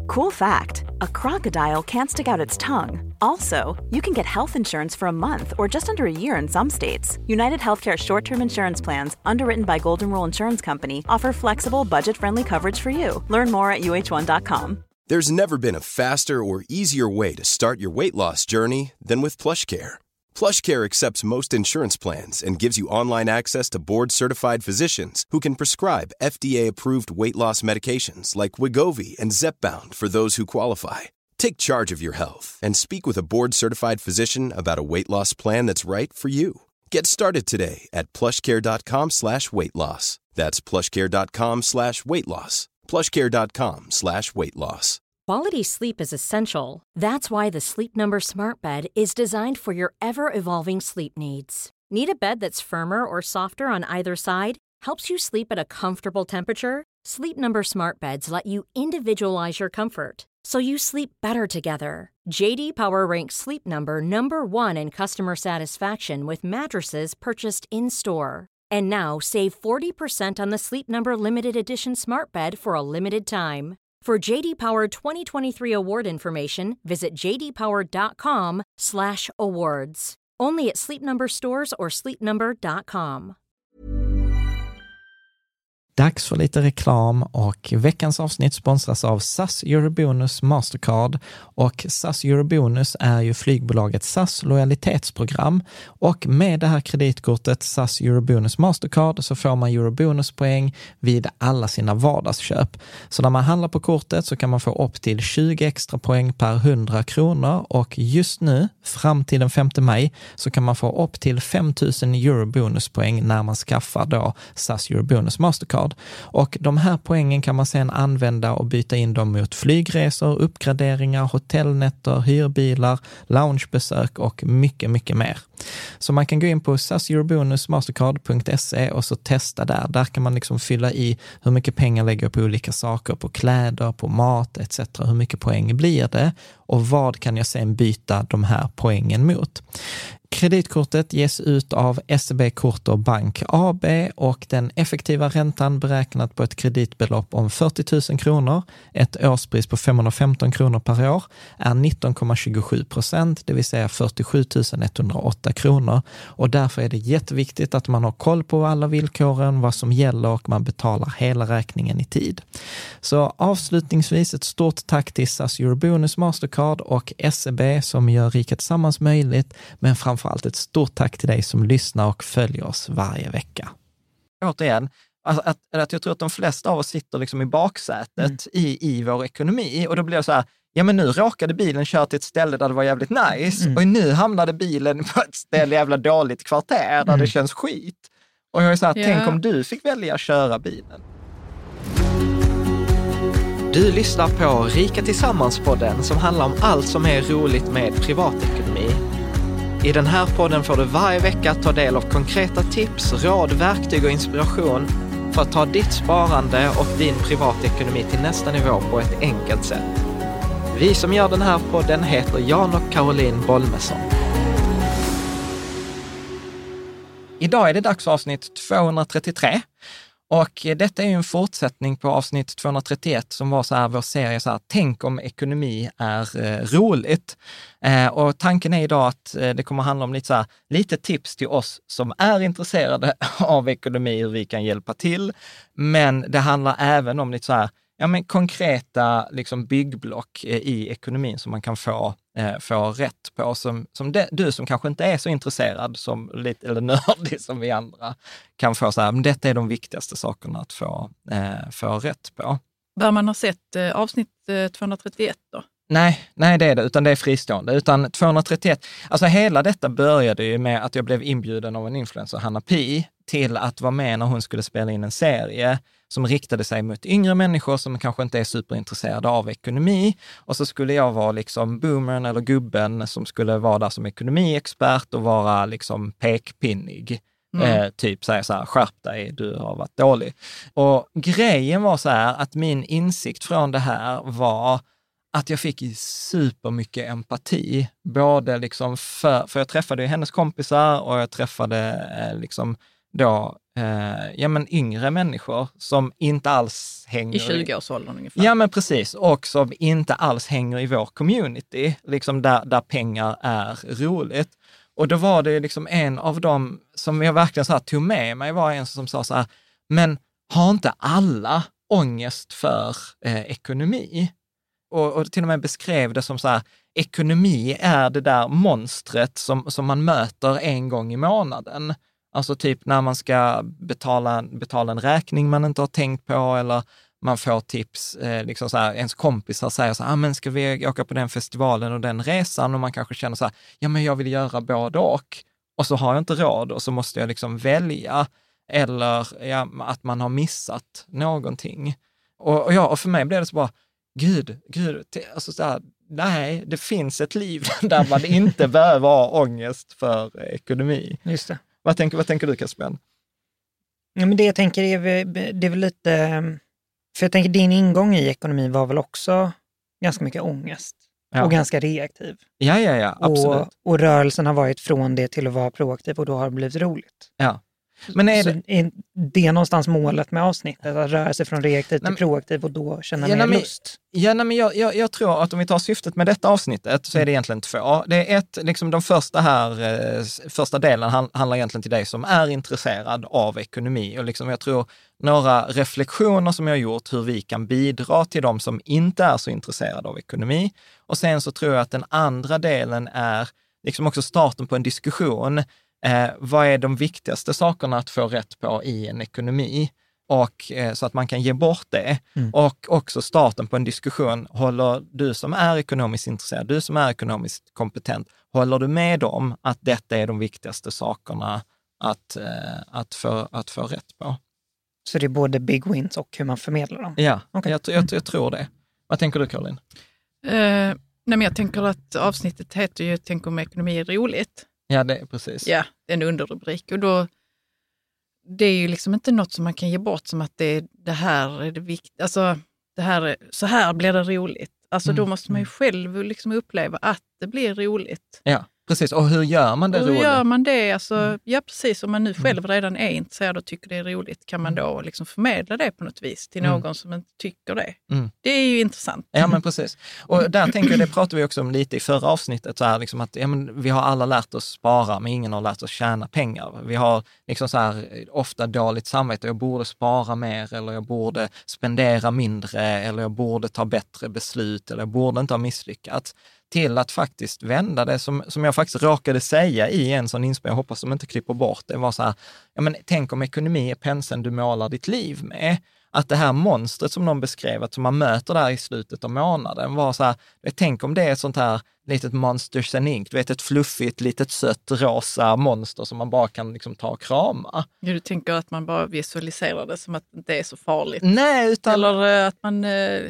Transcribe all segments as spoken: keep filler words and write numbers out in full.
Cool fact, a crocodile can't stick out its tongue. Also, you can get health insurance for a month or just under a year in some states. United Healthcare short-term insurance plans, underwritten by Golden Rule Insurance Company, offer flexible, budget-friendly coverage for you. Learn more at U H one dot com. There's never been a faster or easier way to start your weight loss journey than with PlushCare. PlushCare accepts most insurance plans and gives you online access to board-certified physicians who can prescribe F D A-approved weight loss medications like Wegovy and Zepbound for those who qualify. Take charge of your health and speak with a board-certified physician about a weight loss plan that's right for you. Get started today at plushcare.com slash weight loss. That's plushcare.com slash weight loss. plushcare.com slash weight loss. Quality sleep is essential. That's why the Sleep Number Smart Bed is designed for your ever-evolving sleep needs. Need a bed that's firmer or softer on either side? Helps you sleep at a comfortable temperature? Sleep Number Smart Beds let you individualize your comfort, so you sleep better together. J D Power ranks Sleep Number number one in customer satisfaction with mattresses purchased in-store. And now save forty percent on the Sleep Number Limited Edition Smart Bed for a limited time. For J D Power twenty twenty-three award information, visit j d power dot com slash awards. Only at Sleep Number stores or sleep number dot com. Dags för lite reklam och veckans avsnitt sponsras av S A S Eurobonus Mastercard, och S A S Eurobonus är ju flygbolaget S A S lojalitetsprogram, och med det här kreditkortet S A S Eurobonus Mastercard så får man Eurobonuspoäng vid alla sina vardagsköp. Så när man handlar på kortet så kan man få upp till tjugo extra poäng per hundra kronor, och just nu fram till den femte maj så kan man få upp till fem tusen Eurobonuspoäng när man skaffar då S A S Eurobonus Mastercard. Och de här poängen kan man sedan använda och byta in dem mot flygresor, uppgraderingar, hotellnätter, hyrbilar, loungebesök och mycket, mycket mer. Så man kan gå in på s a s eurobonus mastercard punkt s e och så testa där. Där kan man liksom fylla i hur mycket pengar lägger på olika saker, på kläder, på mat et cetera. Hur mycket poäng blir det och vad kan jag sedan byta de här poängen mot? Kreditkortet ges ut av S E B Kort och Bank A B, och den effektiva räntan beräknat på ett kreditbelopp om fyrtio tusen kronor, ett årspris på femhundrafemton kronor per år, är nitton komma tjugosju procent, det vill säga fyrtiosju tusen etthundraåtta kronor. Och därför är det jätteviktigt att man har koll på alla villkoren, vad som gäller, och man betalar hela räkningen i tid. Så avslutningsvis ett stort tack till S A S Eurobonus Mastercard och S E B som gör Riket Tillsammans möjligt, men framför allt ett stort tack till dig som lyssnar och följer oss varje vecka. Återigen, alltså att, att jag tror att de flesta av oss sitter liksom i baksätet mm. i, i vår ekonomi, och då blir det så här, ja men nu råkade bilen köra till ett ställe där det var jävligt nice mm. och nu hamnade bilen på ett ställe jävla dåligt kvarter där mm. det känns skit. Och jag är så här, ja. Tänk om du fick välja att köra bilen. Du lyssnar på Rika Tillsammans-podden som handlar om allt som är roligt med privatekonomi. I den här podden får du varje vecka ta del av konkreta tips, råd, verktyg och inspiration för att ta ditt sparande och din privatekonomi till nästa nivå på ett enkelt sätt. Vi som gör den här podden heter Jan och Caroline Bolmesson. Idag är det dags för avsnitt tvåhundratrettiotre. Och detta är ju en fortsättning på avsnitt tvåhundratrettioett som var så här, vår serie så här, tänk om ekonomi är eh, roligt. Eh, och tanken är idag att eh, det kommer att handla om lite, så här, lite tips till oss som är intresserade av ekonomi, hur vi kan hjälpa till. Men det handlar även om lite så här, ja, men konkreta liksom, byggblock eh, i ekonomin som man kan få, eh, få rätt på. Som, som det, du som kanske inte är så intresserad som lite, eller nördig som vi andra kan få så här, men detta är de viktigaste sakerna att få, eh, få rätt på. Bör man ha sett eh, avsnitt eh, tvåhundratrettioett då? Nej, nej det är det, utan det är fristående. Utan tvåhundratrettioett, alltså hela detta började ju med att jag blev inbjuden av en influencer, Hanna Pi, till att vara med när hon skulle spela in en serie som riktade sig mot yngre människor som kanske inte är superintresserade av ekonomi. Och så skulle jag vara liksom boomern eller gubben som skulle vara där som ekonomiexpert och vara liksom pekpinnig. Mm. Eh, typ säga så här, skärp dig, du har varit dålig. Och grejen var så här att min insikt från det här var att jag fick supermycket empati. Både liksom för, för jag träffade ju hennes kompisar och jag träffade eh, liksom då eh, ja, men yngre människor som inte alls hänger I tjugo-årsåldern ungefär. Ja, men precis. Och som inte alls hänger i vår community, liksom där, där pengar är roligt. Och då var det liksom en av dem som jag verkligen så här tog med mig, var en som sa så här, men har inte alla ångest för eh, ekonomi? Och, och till och med beskrev det som så här, ekonomi är det där monstret som, som man möter en gång i månaden. Alltså typ när man ska betala, betala en räkning man inte har tänkt på, eller man får tips, eh, liksom så här, ens kompisar säger så här, ah, men ska vi åka på den festivalen och den resan? Och man kanske känner så här, ja men jag vill göra både och. Och så har jag inte råd och så måste jag liksom välja. Eller ja, att man har missat någonting. Och, och, ja, och för mig blev det så bara, gud, gud, alltså så här, nej, det finns ett liv där man inte behöver ha ångest för ekonomi. Just det. Vad tänker, vad tänker du, Caspian? Ja, men det jag tänker är, det är väl lite, för jag tänker din ingång i ekonomi var väl också ganska mycket ångest. Ja. Och ganska reaktiv. Ja, ja, ja, absolut. Och, och rörelsen har varit från det till att vara proaktiv och då har det blivit roligt. Ja. Men är så det... är det någonstans målet med avsnittet, att röra sig från reaktiv till proaktiv och då känna ja, mer men, lust? Ja, nej, men jag, jag, jag tror att om vi tar syftet med detta avsnittet så är det egentligen två. Det är ett, liksom de första här, eh, första delen hand, handlar egentligen till dig som är intresserad av ekonomi. Och liksom jag tror några reflektioner som jag har gjort hur vi kan bidra till de som inte är så intresserade av ekonomi. Och sen så tror jag att den andra delen är liksom också starten på en diskussion. Eh, vad är de viktigaste sakerna att få rätt på i en ekonomi? Och eh, så att man kan ge bort det. Mm. Och också starten på en diskussion. Håller du som är ekonomiskt intresserad, du som är ekonomiskt kompetent, håller du med om att detta är de viktigaste sakerna att, eh, att, få, att få rätt på? Så det är både big wins och hur man förmedlar dem? Ja, okay. jag, jag, jag tror det. Vad tänker du, Caroline? Uh, nej, men jag tänker att avsnittet heter ju Tänk om ekonomi är roligt. Ja, det är precis. Ja, det är en underrubrik. Och då, det är ju liksom inte något som man kan ge bort som att det, det här är det viktiga. Alltså, det här, så här blir det roligt. Alltså, mm. då måste man ju själv liksom uppleva att det blir roligt. Ja, precis. Och hur gör man det hur roligt? Hur gör man det? Alltså, mm. Ja, precis. Om man nu själv redan är intresserad och tycker det är roligt, kan man då liksom förmedla det på något vis till någon mm. som inte tycker det. Mm. Det är ju intressant. Ja, men precis. Och där tänker jag, det pratade vi också om lite i förra avsnittet, så här, liksom att ja, men vi har alla lärt oss spara, men ingen har lärt oss tjäna pengar. Vi har liksom så här, ofta dåligt samvete, jag borde spara mer, eller jag borde spendera mindre, eller jag borde ta bättre beslut, eller jag borde inte ha misslyckats. Till att faktiskt vända det, som, som jag faktiskt råkade säga i en sån inspelning, jag hoppas de inte klipper bort det, var så här, ja men tänk om ekonomi är penseln du målar ditt liv med. Att det här monstret som någon beskrev, att som man möter där i slutet av månaden, var så här, tänk om det är ett sånt här litet Monsters and Inc. Du vet, ett fluffigt, litet sött, rosa monster som man bara kan liksom ta och krama. Ja, du tänker att man bara visualiserar det som att det inte är så farligt? Nej, utan... Eller att man...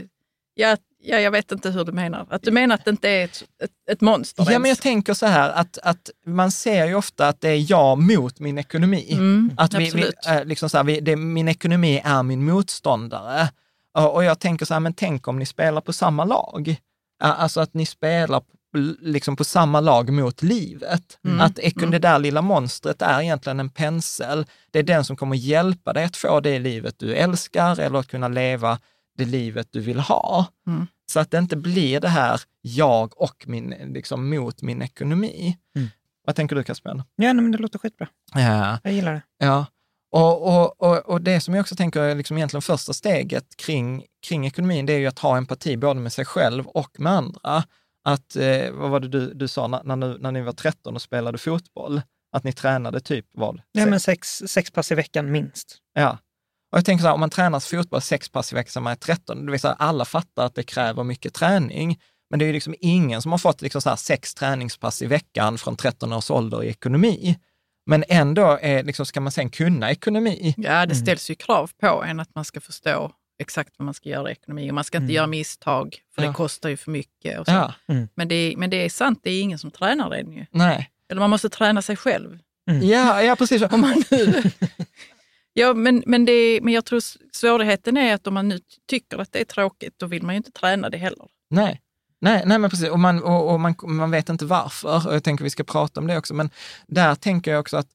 Ja, Ja, jag vet inte hur du menar. Att du menar att det inte är ett, ett, ett monster Ja, ens. Men jag tänker så här, att, att man ser ju ofta att det är jag mot min ekonomi. Mm, att vi, vi, äh, liksom så här, vi, det, min ekonomi är min motståndare. Och, och jag tänker så här, men tänk om ni spelar på samma lag. Alltså att ni spelar liksom på samma lag mot livet. Mm, att ekon, mm. det där lilla monstret är egentligen en pensel. Det är den som kommer hjälpa dig att få det livet du älskar, eller att kunna leva det livet du vill ha. Mm. Så att det inte blir det här jag och min, liksom, mot min ekonomi. Mm. Vad tänker du, Caspian? Ja, men det låter skitbra. Ja. Jag gillar det. Ja. Och, och, och, och det som jag också tänker är liksom egentligen första steget kring, kring ekonomin, det är ju att ha empati både med sig själv och med andra. Att, eh, vad var det du, du sa när, när, när ni var tretton och spelade fotboll? Att ni tränade typ vad? Ja, men sex, sex pass i veckan minst. Ja. Och jag tänker så här, om man tränar fotboll sex pass i veckan som är tretton, det vill säga alla fattar att det kräver mycket träning. Men det är ju liksom ingen som har fått liksom så här sex träningspass i veckan från tretton års ålder i ekonomi. Men ändå är, liksom, ska man sen kunna ekonomi. Ja, det ställs ju krav på en att man ska förstå exakt vad man ska göra i ekonomi. Och man ska inte mm. göra misstag, för ja. det kostar ju för mycket. Och så. Ja. Mm. Men, det, men det är sant, det är ingen som tränar den ju. Nej. Eller man måste träna sig själv. Mm. Ja, ja, precis. Om man nu... Ja, men, men, det, men jag tror svårigheten är att om man nu tycker att det är tråkigt, då vill man ju inte träna det heller. Nej, nej, nej men precis. Och, man, och, och man, man vet inte varför. Och jag tänker att vi ska prata om det också. Men där tänker jag också att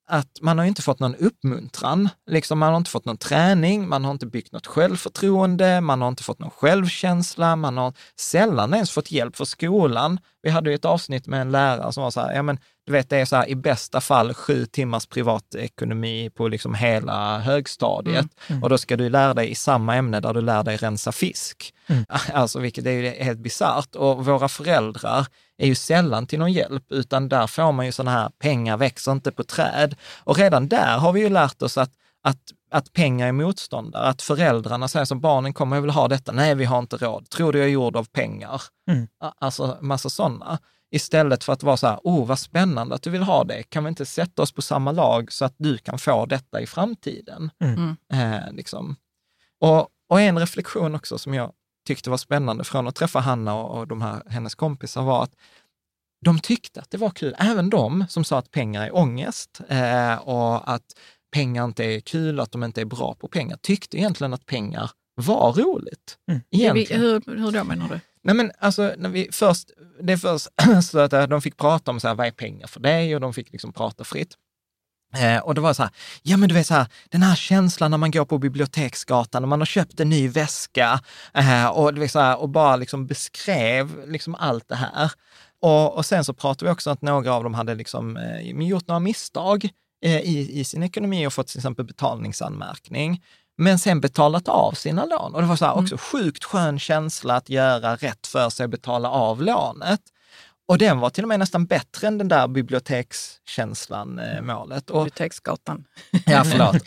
att man har inte fått någon uppmuntran. Liksom, man har inte fått någon träning, man har inte byggt något självförtroende, man har inte fått någon självkänsla, man har sällan ens fått hjälp för skolan. Vi hade ju ett avsnitt med en lärare som var så här, ja men du vet det är så här i bästa fall sju timmars privatekonomi på liksom hela högstadiet. Mm. Mm. Och då ska du lära dig i samma ämne där du lär dig rensa fisk. Mm. Alltså vilket är ju helt bizarrt. Och våra föräldrar är ju sällan till någon hjälp, utan där får man ju sådana här, pengar växer inte på träd. Och redan där har vi ju lärt oss att, att, att pengar är motståndare. Att föräldrarna säger som barnen kommer, jag vill ha detta. Nej, vi har inte råd. Tror du jag är gjord av pengar? Mm. Alltså massa sådana. Istället för att vara så här, oh vad spännande att du vill ha det. Kan vi inte sätta oss på samma lag så att du kan få detta i framtiden? Mm. Eh, liksom. och, och en reflektion också som jag tyckte var spännande från att träffa Hanna och, och de här, hennes kompisar var att de tyckte att det var kul. Även de som sa att pengar är ångest eh, och att pengar inte är kul, att de inte är bra på pengar, tyckte egentligen att pengar var roligt. Mm. Egentligen. Hur, hur då menar du? Nej men alltså, när vi först, det först så att de fick prata om så här, vad är pengar för dig? Och de fick liksom prata fritt. Eh, och det var så här, ja men du vet så här, den här känslan när man går på Biblioteksgatan och man har köpt en ny väska eh, och, du vet, så här, och bara liksom beskrev liksom allt det här. Och, och sen så pratade vi också om att några av dem hade liksom, eh, gjort några misstag eh, i, i sin ekonomi och fått till exempel betalningsanmärkning. Men sen betalat av sina lån. Och det var så här också mm. sjukt skön känsla att göra rätt för sig och betala av lånet. Och den var till och med nästan bättre än den där bibliotekskänslan, eh, målet. Och, Biblioteksgatan. Ja, förlåt.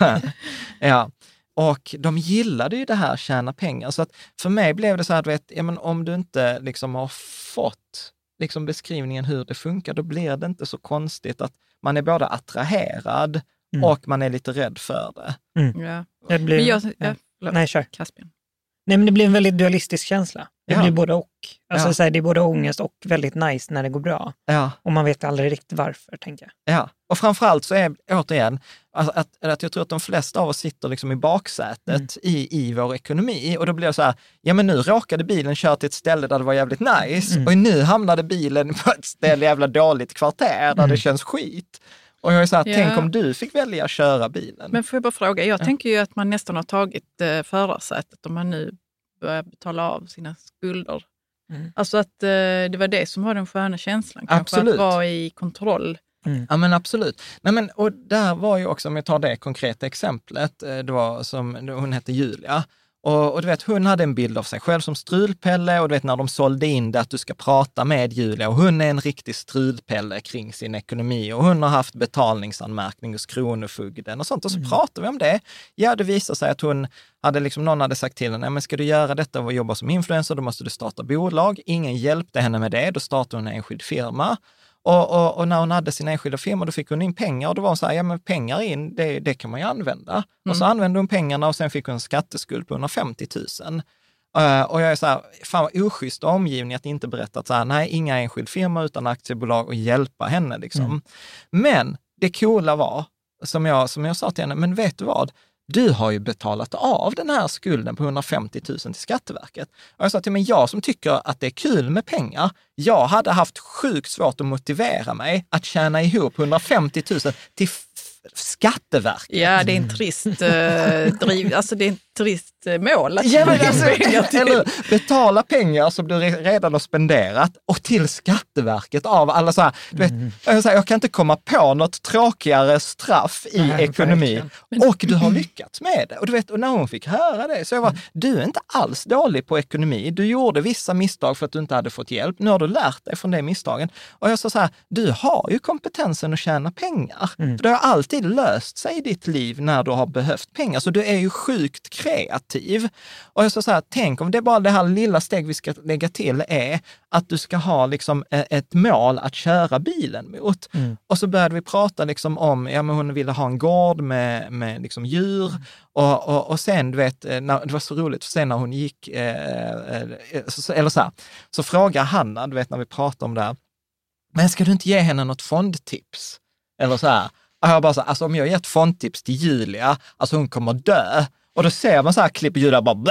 Ja. Och de gillade ju det här tjäna pengar. Så att för mig blev det så här, vet, ja, men om du inte liksom har fått liksom beskrivningen hur det funkar, då blir det inte så konstigt att man är både attraherad mm. och man är lite rädd för det. Mm. Ja. Det blir, men jag, ja, ja. Nej, kör. Caspian. Nej, men det blir en väldigt dualistisk känsla. Det ja. blir både och. Alltså ja. så här, det är både ångest och väldigt nice när det går bra. Ja. Och man vet aldrig riktigt varför, tänker jag. Ja, och framförallt så är, återigen, att, att, att jag tror att de flesta av oss sitter liksom i baksätet mm. i, i vår ekonomi. Och då blir det så här, ja men nu råkade bilen köra till ett ställe där det var jävligt nice. Mm. Och nu hamnade bilen på ett ställe jävla dåligt kvarter där mm. det känns skit. Och jag är så här, ja. tänk om du fick välja att köra bilen. Men får jag bara fråga, jag ja. tänker ju att man nästan har tagit eh, förarsätet om man nu börjar betala av sina skulder. Mm. Alltså att eh, det var det som var den sköna känslan. Kanske absolut. Att vara i kontroll. Mm. Ja men absolut. Nej, men, och där var ju också, om jag tar det konkreta exemplet, det var som, hon hette Julia. Och, och du vet, hon hade en bild av sig själv som strulpelle och du vet när de sålde in det att du ska prata med Julia och hon är en riktig strulpelle kring sin ekonomi och hon har haft betalningsanmärkning hos kronofogden och sånt och så mm. pratar vi om det. Ja, det visar sig att hon hade liksom, någon hade sagt till henne, men ska du göra detta och jobba som influencer då måste du starta bolag. Ingen hjälpte henne med det, då startade hon en enskild firma. Och, och, och när hon hade sin enskilda firma då fick hon in pengar och då var hon så här, ja men pengar in, det, det kan man ju använda. Mm. Och så använde hon pengarna och sen fick hon en skatteskuld på hundrafemtio tusen. Uh, och jag är så här, fan vad oschysst omgivning att inte berätta att så här, nej, inga enskild firma utan aktiebolag och hjälpa henne liksom. Mm. Men det coola var, som jag, som jag sa till henne, men vet du vad? Du har ju betalat av den här skulden på hundrafemtio tusen till Skatteverket. Och jag sa till mig, jag som tycker att det är kul med pengar, jag hade haft sjukt svårt att motivera mig att tjäna ihop hundrafemtio tusen till f- Skatteverket. Ja, det är en trist uh, driv, alltså det är en trist uh, mål. Att ja, men alltså, eller betala pengar som du redan har spenderat och till Skatteverket av alla så här, du vet, mm. jag, säger, jag kan inte komma på något tråkigare straff i Nej, ekonomi men, och du har lyckats med det. Och du vet, och när hon fick höra det så jag var, mm. du är inte alls dålig på ekonomi. Du gjorde vissa misstag för att du inte hade fått hjälp. Nu har du lärt dig från de misstagen. Och jag sa så här, du har ju kompetensen att tjäna pengar. Mm. För det har alltid löst sig i ditt liv när du har behövt pengar. Så du är ju sjukt kreativ. Och jag sa så här, tänk om det är bara det här lilla steg vi ska lägga till är att du ska ha liksom ett mål att köra bilen mot. Mm. Och så började vi prata liksom om, ja men hon ville ha en gård med, med liksom djur. Mm. Och, och, och sen, du vet, när, det var så roligt, för sen när hon gick, eh, så, eller så här, så frågar Hanna, du vet när vi pratar om det här, men ska du inte ge henne något fondtips? Eller så här, och jag bara så här, alltså om jag ger ett fondtips till Julia, alltså hon kommer dö. Och då ser man så här klipp Julia bara,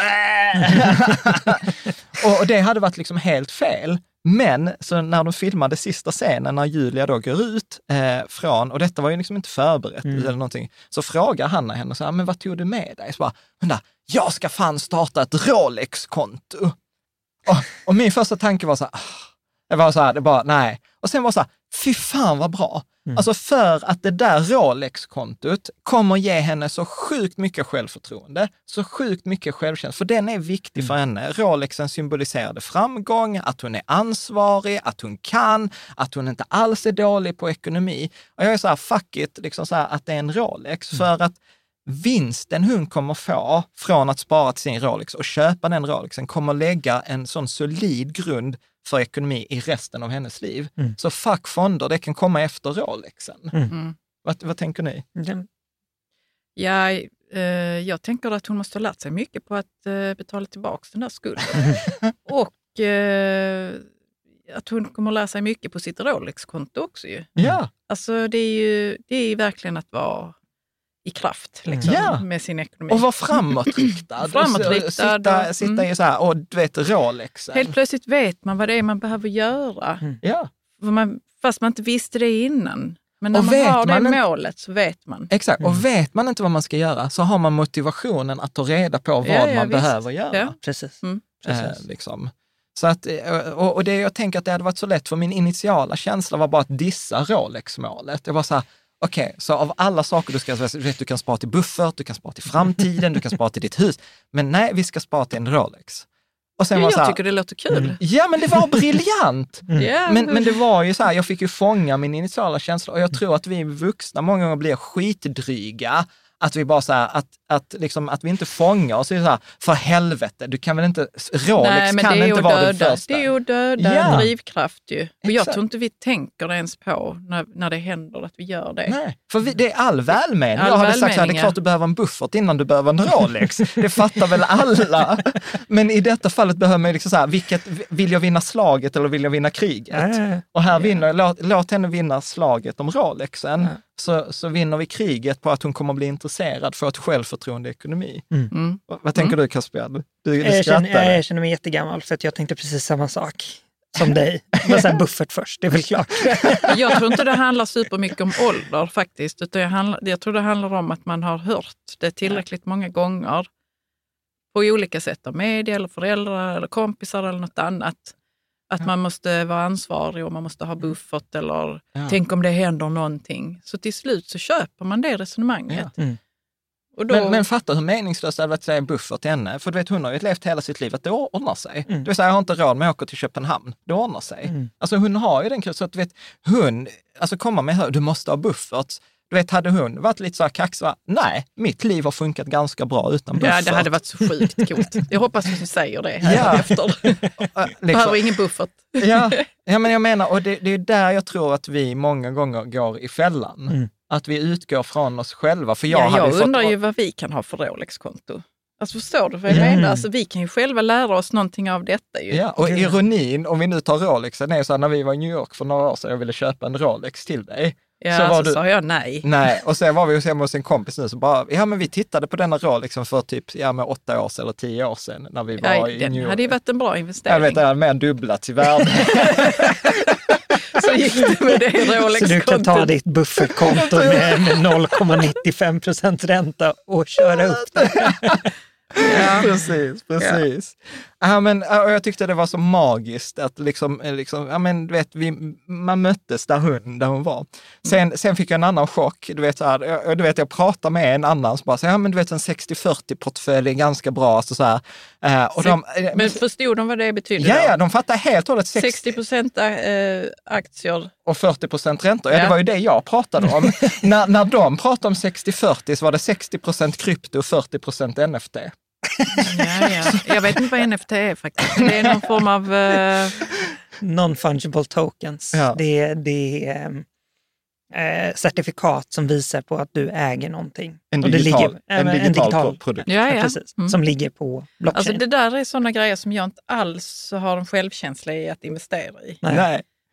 och, och det hade varit liksom helt fel. Men så när de filmade sista scenen, när Julia då går ut eh, från, och detta var ju liksom inte förberett mm. eller någonting, så frågar Hanna henne så här, men vad tog du med dig? Så bara, hon där, jag ska fan starta ett Rolex-konto. Och, och min första tanke var så här, det var så här, det bara, nej. Och sen var så här, fy fan vad bra. Mm. Alltså för att det där Rolex-kontot kommer ge henne så sjukt mycket självförtroende, så sjukt mycket självkänsla, för den är viktig mm. för henne. Rolexen symboliserade framgång, att hon är ansvarig, att hon kan, att hon inte alls är dålig på ekonomi. Och jag är så här, fuck it, liksom så här, att det är en Rolex, mm. för att vinsten hon kommer få från att spara till sin Rolex och köpa den Rolexen kommer lägga en sån solid grund för ekonomi i resten av hennes liv. Mm. Så fuck fonder, det kan komma efter Rolexen. Mm. Mm. Vad, vad tänker ni? Mm. Ja, eh, jag tänker att hon måste ha lärt sig mycket på att eh, betala tillbaka den där skulden. och eh, att hon kommer att lära sig mycket på sitt Rolex-konto också ju. Ja. Alltså det är ju det är verkligen att vara i kraft liksom, ja. Med sin ekonomi. Och vara framåtriktad. framåtriktad. Sitta, sitta mm. i så här, och du vet, Rolexen. Helt plötsligt vet man vad det är man behöver göra. Mm. Ja. Man, fast man inte visste det innan. Men när och man har det man målet så vet man. Exakt, och mm. vet man inte vad man ska göra så har man motivationen att ta reda på vad ja, ja, man visst. behöver göra. Ja. Precis. Mm. Precis. Eh, liksom. Så att, och, och det jag tänker att det hade varit så lätt, för min initiala känsla var bara att dissa Rolex-målet. Det var så här, okej, okay, så av alla saker du ska, du kan spara till buffert, du kan spara till framtiden, du kan spara till ditt hus. Men nej, vi ska spara till en Rolex. Och sen ja, var så här, jag tycker det låter kul. Mm. Ja, men det var briljant. Mm. Yeah. Men, men det var ju så här, jag fick ju fånga min initiala känsla och jag tror att vi vuxna många gånger blir skitdryga. Att vi bara så här, att, att, liksom, att vi inte fångar oss. Så här, för helvete, du kan väl inte, Rolex Nej, men kan inte vara den första. Det är ju döda ja. drivkraft ju. Och Exakt. jag tror inte vi tänker ens på när, när det händer att vi gör det. Nej, för vi, det är all välmening. All jag hade sagt så här, det är klart du behöver en buffert innan du behöver en Rolex. Det fattar väl alla. Men i detta fallet behöver man ju liksom så här, vilket, vill jag vinna slaget eller vill jag vinna kriget? Äh, och här vinner, ja. låt, låt henne vinna slaget om Rolexen. Äh. Så, så vinner vi kriget på att hon kommer att bli intresserad för ett självförtroende i ekonomi. Mm. Mm. Vad, vad tänker mm. du, Kasper? Du, du jag, känner, jag känner mig jättegammal för att jag tänkte precis samma sak som dig. Bara så här buffert först, det är väl klart. Jag tror inte det handlar supermycket om ålder faktiskt. Utan jag, handlar, jag tror det handlar om att man har hört det tillräckligt många gånger på olika sätt av media eller föräldrar eller kompisar eller något annat. Att ja. man måste vara ansvarig och man måste ha buffert eller ja. tänk om det händer någonting. Så till slut så köper man det resonemanget. Ja. Mm. Och då... men, men fatta hur meningslöst det hade varit att säga buffert till henne. För du vet, hon har ju levt hela sitt liv att det ordnar sig. Mm. Du vet, jag har inte råd med att åka till Köpenhamn. Det ordnar sig. Mm. Alltså hon har ju den, så att du vet, hon, alltså komma med, du måste ha buffert. Du vet, hade hon varit lite så här kaxig, nej, mitt liv har funkat ganska bra utan buffert. Ja, det hade varit så sjukt coolt. Jag hoppas att du säger det här ja. efter. Behöver ingen buffert. ja. ja, men jag menar, och det, det är där jag tror att vi många gånger går i fällan. Mm. Att vi utgår från oss själva. För jag ja, hade jag fått... undrar ju vad vi kan ha för Rolex-konto. Alltså förstår du vad jag mm. menar? Alltså, vi kan ju själva lära oss någonting av detta. Ju. Ja, och ironin, om vi nu tar Rolexen, är så här, när vi var i New York för några år sedan, jag ville köpa en Rolex till dig. Ja, så, var så du... sa jag nej. Nej, och sen var vi hemma hos en kompis nu så bara, ja men vi tittade på denna Rolexen för typ, ja med åtta år sedan eller tio år sedan när vi var ja, i New York. Det hade ju varit en bra investering. Jag vet, det hade mer än dubblats i världen. Så gick det med det Rolex-kontot. Så du kan ta ditt buffertkonto med, med noll komma nittiofem procent ränta och köra upp det. Ja. Precis, precis. Ja. Ja, men, och jag tyckte det var så magiskt att liksom, liksom ja, men, du vet, vi, man möttes där hon, där hon var. Sen, sen fick jag en annan chock. Du vet, så här, jag, du vet, jag pratade med en annan som bara, så, ja men du vet en sextio fyrtio-portfölj är ganska bra. Alltså, så här, och de, men, men förstod de vad det betyder? Ja, ja, de fattade helt och hållet. sextio procent äh, aktier. Och fyrtio procent räntor. Ja, ja, det var ju det jag pratade om. när, när de pratade om sextio fyrtio så var det sextio procent krypto och fyrtio procent N F T. Ja, ja. Jag vet inte vad N F T är faktiskt. Det är någon form av... Uh... Non-fungible tokens. Ja. Det är, det är eh, certifikat som visar på att du äger någonting. En och digital, det ligger, en digital, en digital produkt. Ja, ja. Precis, mm. som ligger på blockchain. Alltså det där är sådana grejer som jag inte alls har en självkänsla i att investera i. Nej. Nej.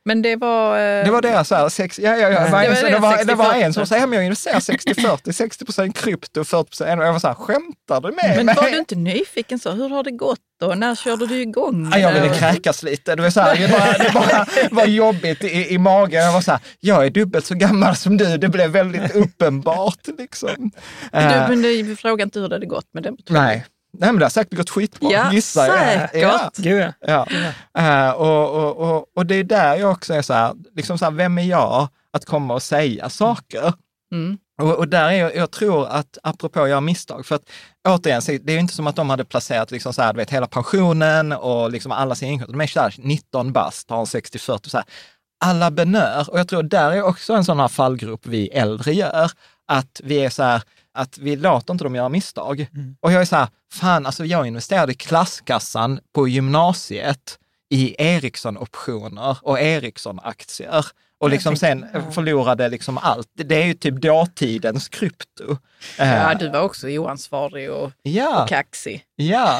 Men det var... Eh... Det var det så här, sex, ja, ja, ja, det, var, var så, det, det, var, sextio, det var en som sa, ja, men jag investerar sextio fyrtio, sextio procent krypto, fyrtio procent. Och jag var så här, skämtar du med Men mig? var du inte nyfiken så? Hur har det gått då? När körde du igång? Ja, jag ville kräkas lite. Det var, så här, det bara, det bara var jobbigt i, i magen. Jag var så här, jag är dubbelt så gammal som du. Det blev väldigt uppenbart. Liksom. Du, men du frågade inte hur det hade gått med den. Nej. Nej, men det har säkert gått skitbra. Ja, gissar jag. säkert. Ja. Ja. Ja. Uh, och, och, och, och det är där jag också är så här, liksom så här, vem är jag att komma och säga saker? Mm. Och, och där är jag, jag tror att, apropå att göra misstag, för att återigen, det är ju inte som att de hade placerat liksom så här, du vet, hela pensionen och liksom alla sina inkomster. De är så här nitton bast, har en sextio fyrtio, så här. Alla benör, och jag tror där är också en sån här fallgrupp vi äldre gör, att vi är så här, att vi låter inte dem göra misstag. Mm. Och jag är så här, fan, alltså jag investerade i klasskassan på gymnasiet i Ericsson-optioner och Ericsson-aktier. Och liksom sen förlorade liksom allt. Det är ju typ dåtidens krypto. Ja, du var också oansvarig och, ja. och kaxig. Ja.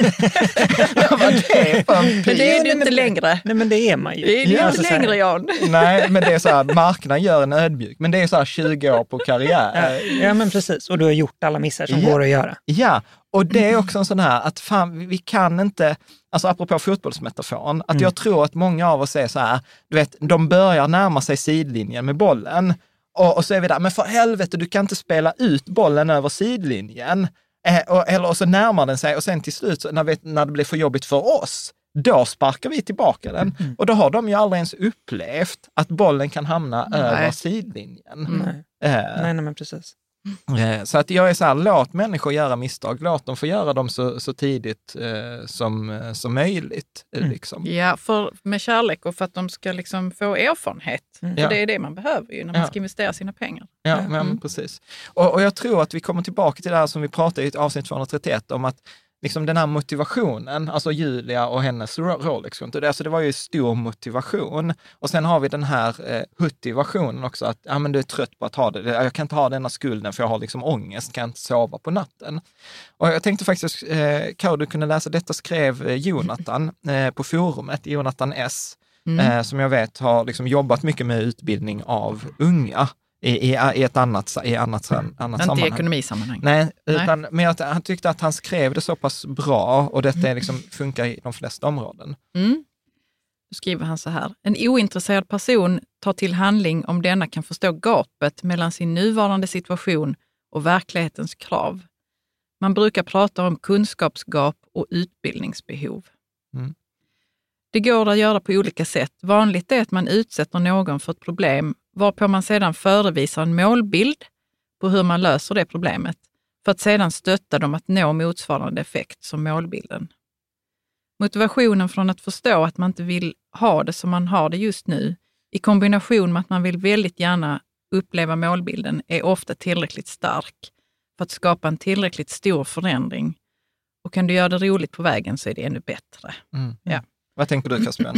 Vad var det för en Men det är du inte längre. Nej, men det är man ju. Det är du ja, inte längre, Jan. Nej, men det är så här, marknaden gör en ödmjuk. Men det är så här tjugo år på karriär. Ja, ja, men precis. Och du har gjort alla missar som ja. går att göra. Ja, och det är också en sån här att fan, vi kan inte, alltså apropå fotbollsmetaforen, att mm. jag tror att många av oss är så här, du vet, de börjar närma sig sidlinjen med bollen. Och, och så är vi där, men för helvete, du kan inte spela ut bollen över sidlinjen. Eh, och, eller och så närmar den sig och sen till slut, så när, vi, när det blir för jobbigt för oss, då sparkar vi tillbaka den. Mm. Och då har de ju aldrig ens upplevt att bollen kan hamna nej. över sidlinjen. Mm. Eh, nej, nej, men precis. Eh, så att jag är så här, låt människor göra misstag. Låt dem få göra dem så, så tidigt eh, som, som möjligt. Mm. Liksom. Ja, för med kärlek och för att de ska liksom få erfarenhet. Mm. För ja. det är det man behöver ju när man ja. ska investera sina pengar. Ja, mm. men precis. Och, och jag tror att vi kommer tillbaka till det här som vi pratade i avsnitt tvåhundratrettioett om att liksom den här motivationen, alltså Julia och hennes Rolex-konto, alltså det var ju stor motivation. Och sen har vi den här eh, huttivationen också, att ja, men du är trött på att ha det. Jag kan inte ha denna skulden för jag har liksom ångest, kan inte sova på natten. Och jag tänkte faktiskt, eh, Karo, du kunde läsa, detta skrev eh, Jonathan eh, på forumet, Jonathan S, mm. eh, som jag vet har liksom jobbat mycket med utbildning av unga. I, i, i ett annat, i annat, annat sammanhang. Inte i ekonomisammanhang. Nej, utan, Nej. men att, han tyckte att han skrev det så pass bra och detta är liksom, funkar i de flesta områden. Mm. Då skriver han så här. En ointresserad person tar till handling om denna kan förstå gapet mellan sin nuvarande situation och verklighetens krav. Man brukar prata om kunskapsgap och utbildningsbehov. Mm. Det går att göra på olika sätt. Vanligt är att man utsätter någon för ett problem varpå man sedan förevisar en målbild på hur man löser det problemet för att sedan stötta dem att nå motsvarande effekt som målbilden. Motivationen från att förstå att man inte vill ha det som man har det just nu i kombination med att man vill väldigt gärna uppleva målbilden är ofta tillräckligt stark för att skapa en tillräckligt stor förändring. Och kan du göra det roligt på vägen så är det ännu bättre. Mm. Ja. Vad tänker du, Kasper?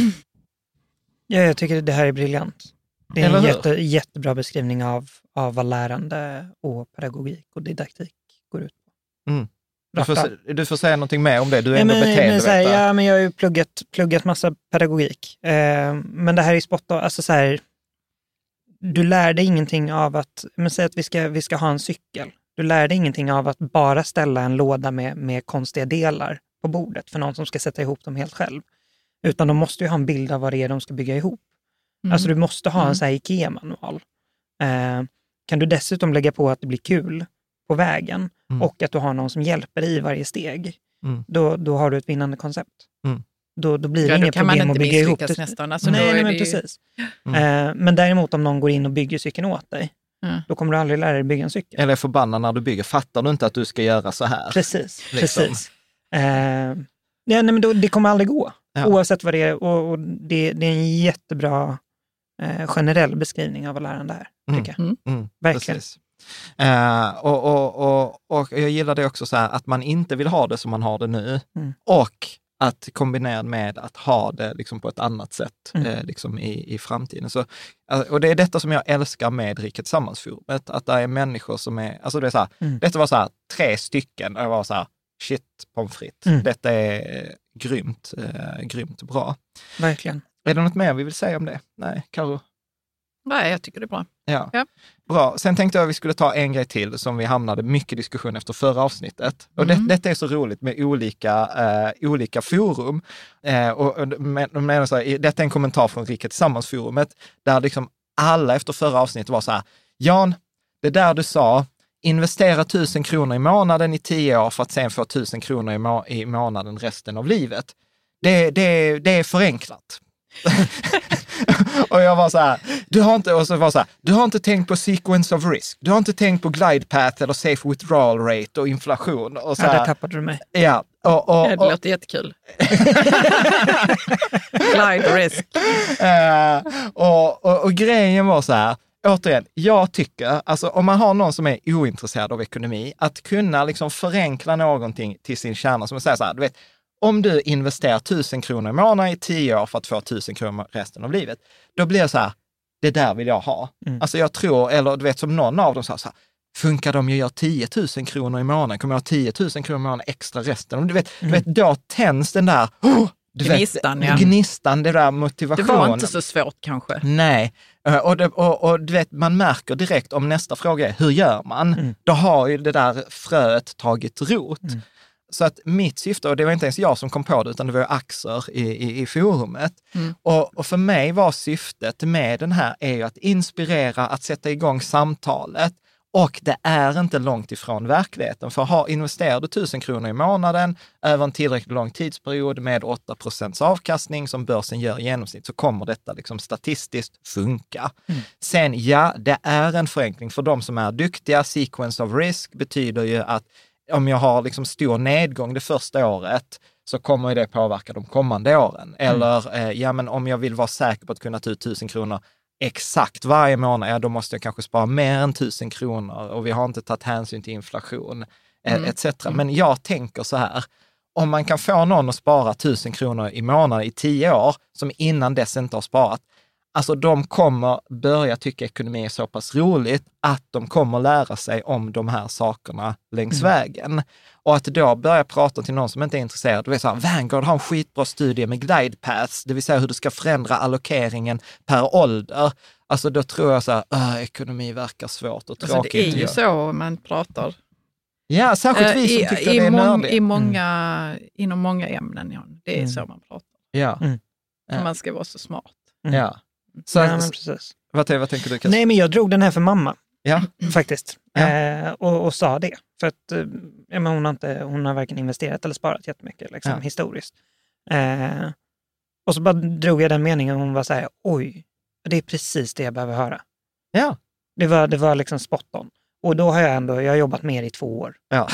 Ja, jag tycker det här är briljant. Det är en jätte, jättebra beskrivning av, av vad lärande och pedagogik och didaktik går ut på. Mm. Du, får, du får säga någonting mer om det, du är ja, ändå beteendevetare. Ja, men jag har ju pluggat, pluggat massa pedagogik. Eh, men det här är spot on, alltså så här, du lär dig ingenting av att, men säg att vi ska, vi ska ha en cykel. Du lär dig ingenting av att bara ställa en låda med, med konstiga delar på bordet för någon som ska sätta ihop dem helt själv. Utan de måste ju ha en bild av vad det är de ska bygga ihop. Mm. Alltså du måste ha en sån här IKEA-manual. Eh, kan du dessutom lägga på att det blir kul på vägen mm. och att du har någon som hjälper dig i varje steg, mm. då, då har du ett vinnande koncept. Mm. Då, då blir det ja, inga problem att bygga ihop det. Nästan. Alltså, nej, nej, men ju... precis. Mm. Eh, men däremot om någon går in och bygger cykeln åt dig, mm. då kommer du aldrig lära dig bygga en cykel. Eller förbanna när du bygger. Fattar du inte att du ska göra så här? Precis, liksom. precis. Eh, ja, nej, men då, det kommer aldrig gå. Ja. Oavsett vad det är. Och, och det, det är en jättebra eh, generell beskrivning av vad lärande är, mm. tycker jag. Mm. Mm. Verkligen. Uh, och, och, och, och jag gillar det också så här att man inte vill ha det som man har det nu mm. och att kombinera med att ha det liksom på ett annat sätt mm. eh, liksom i, i framtiden. Så, och det är detta som jag älskar med Riket Tillsammans-forumet, att det är människor som är, alltså det är så här, mm. detta var så här tre stycken och jag var så här, shit, pommes frites. Mm. Detta är grymt, eh, grymt bra. Verkligen. Är det något mer vi vill säga om det? Nej, Karo? Nej, jag tycker det är bra. Ja. Ja. Bra. Sen tänkte jag att vi skulle ta en grej till som vi hamnade mycket diskussion efter förra avsnittet. Och det, Mm. detta är så roligt med olika, eh, olika forum. Eh, och, och, men, men, så här, detta är en kommentar från Rika Tillsammans-forumet där liksom alla efter förra avsnittet var så här: Jan, det där du sa, investera tusen kronor i månaden i tio år för att sen få tusen kronor i, må- i månaden resten av livet. Det, det, det är förenklat. Och jag var så här, du har inte, och så var så här, du har inte tänkt på sequence of risk. Du har inte tänkt på glide path eller safe withdrawal rate och inflation. Och så Ja, här, där tappade du mig. Ja, och, och, Ja, det och, låter jättekul. Glide risk. eh, och, och, och grejen var så här, återigen, jag tycker, alltså om man har någon som är ointresserad av ekonomi, att kunna liksom förenkla någonting till sin kärna, som att säga så här, du vet, om du investerar tusen kronor i månaden i tio år för att få tusen kronor resten av livet, då blir det så här, det där vill jag ha. Mm. Alltså jag tror, eller du vet som någon av dem sa så här, funkar de ju gör tio tusen kronor i månaden, kommer jag ha tio tusen kronor i månaden extra resten. Du vet, mm. du vet då tänds den där oh, du gnistan, vet, ja. gnistan, det där motivationen. Det var inte så svårt kanske. Nej, och, det, och, och du vet, man märker direkt om nästa fråga är, hur gör man? Mm. Då har ju det där fröet tagit rot. Mm. Så att mitt syfte, och det var inte ens jag som kom på det, utan det var Axer i, i, i forumet. Mm. Och, och för mig var syftet med den här är ju att inspirera, att sätta igång samtalet. Och det är inte långt ifrån verkligheten. För ha, investerar du tusen kronor i månaden över en tillräckligt lång tidsperiod med åtta procents avkastning som börsen gör i genomsnitt, så kommer detta liksom statistiskt funka. Mm. Sen ja, det är en förenkling för de som är duktiga. Sequence of risk betyder ju att om jag har liksom stor nedgång det första året så kommer det påverka de kommande åren. Mm. Eller eh, ja, men om jag vill vara säker på att kunna ta ut tusen kronor exakt varje månad, ja, då måste jag kanske spara mer än tusen kronor och vi har inte tagit hänsyn till inflation mm. et cetera. Mm. Men jag tänker så här, om man kan få någon att spara tusen kronor i månaden i tio år som innan dess inte har sparat, alltså de kommer börja tycka ekonomi är så pass roligt att de kommer lära sig om de här sakerna längs mm. vägen. Och att då börja prata till någon som inte är intresserad. Du vet så här, Vanguard har en skitbra studie med glide paths, det vill säga hur du ska förändra allokeringen per ålder. Alltså då tror jag så här, äh, ekonomi verkar svårt och tråkigt. Alltså det är ju så man pratar. Ja, särskilt vi som I, tycker i det är mång, nördigt. I många, mm. Inom många ämnen, ja. Det är mm. så man pratar. Ja. Mm. Ja. Man ska vara så smart. Mm. Ja. Så, ja, men precis. Vad, vad tänker du, Kasper? Nej, men jag drog den här för mamma. Ja. Faktiskt. Ja. Eh, och, och sa det. För att eh, men hon, har inte, hon har varken investerat eller sparat jättemycket liksom, ja. historiskt. Eh, och så bara drog jag den meningen och hon var så här, oj, det är precis det jag behöver höra. Ja. Det var, det var liksom spot on. Och då har jag ändå, jag har jobbat mer i två år. Ja.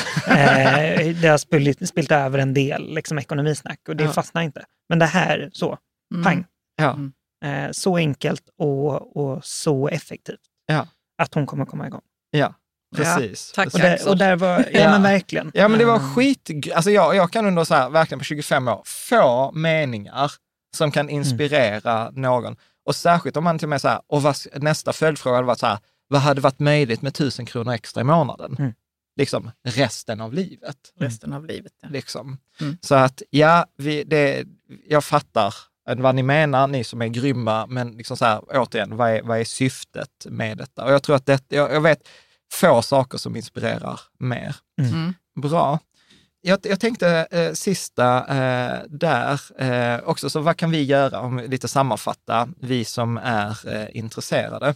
eh, det har spilt, spilt över en del liksom, ekonomisnack och det ja. fastnar inte. Men det här, så, mm. pang. Ja. Eh, så enkelt och, och så effektivt. Ja. Att hon kommer komma igång. Ja, precis. Ja, tack. Och där, och där var, ja, ja men verkligen. Ja, men det var skit, alltså jag, jag kan ändå så här, verkligen på tjugofem år, få meningar som kan inspirera mm. någon. Och särskilt om man till och med så här, och vad, nästa följdfråga hade varit så här, vad hade varit möjligt med tusen kronor extra i månaden? Mm. Liksom resten av livet. Resten av livet, ja. Liksom. Mm. Så att, ja, vi, det, jag fattar vad ni menar, ni som är grymma, men liksom så här, återigen, vad är, vad är syftet med detta? Och jag tror att det, jag, jag vet få saker som inspirerar mer. Mm. Bra. Jag, jag tänkte eh, sista eh, där eh, också, så vad kan vi göra om lite sammanfatta, vi som är eh, intresserade?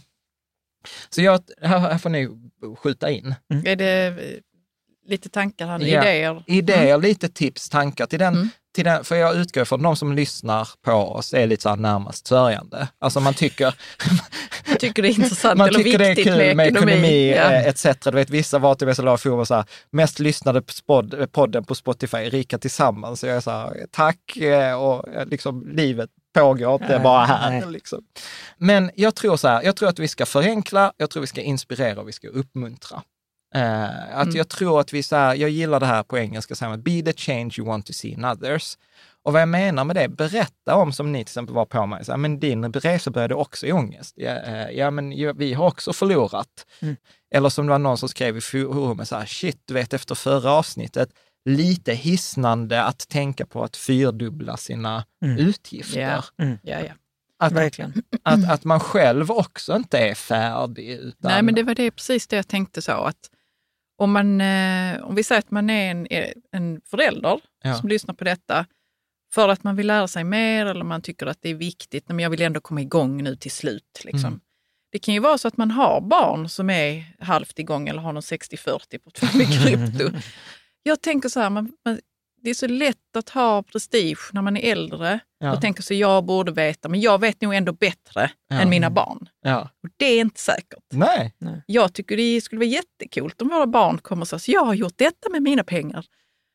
Så jag, här, här får ni skjuta in. Mm. Är det lite tankar här, ja, idéer? Idéer, mm. lite tips, tankar till den. Mm. Till den, för jag utgår från de som lyssnar på oss är lite så här närmast sörjande. Alltså man tycker... man tycker det är intressant man eller tycker det är kul med, med ekonomi, ekonomi ja. et cetera. Du vet, vissa var till och med så så här, mest lyssnade spod, podden på Spotify, Rika Tillsammans. Så jag är så här, tack, och liksom livet pågår inte bara här. Liksom. Men jag tror så här, jag tror att vi ska förenkla, jag tror vi ska inspirera och vi ska uppmuntra. Uh, att mm. jag tror att vi så här, jag gillar det här på engelska, så här, be the change you want to see in others. Och vad jag menar med det, berätta om, som ni till exempel var på mig, så här, men din resa började också i ångest. Ja, uh, ja men ja, vi har också förlorat. Mm. Eller som det var någon som skrev i forumet så här, shit, du vet efter förra avsnittet, lite hisnande att tänka på att fyrdubbla sina mm. utgifter. Yeah. Mm. Ja, ja. Att, Verkligen. Att, att man själv också inte är färdig. Utan... Nej, men det var det precis det jag tänkte så. Att om, man, eh, om vi säger att man är en, en förälder ja. som lyssnar på detta för att man vill lära sig mer eller man tycker att det är viktigt, men jag vill ändå komma igång nu till slut. Liksom. Mm. Det kan ju vara så att man har barn som är halvt igång eller har någon sextio fyrtio på krypto. Jag tänker så här, man, man, det är så lätt att ha prestige när man är äldre ja. och tänker så jag borde veta, men jag vet nog ändå bättre ja. än mina barn. Ja. Och det är inte säkert. Nej. Jag tycker det skulle vara jättekult om våra barn kommer och säger så jag har gjort detta med mina pengar.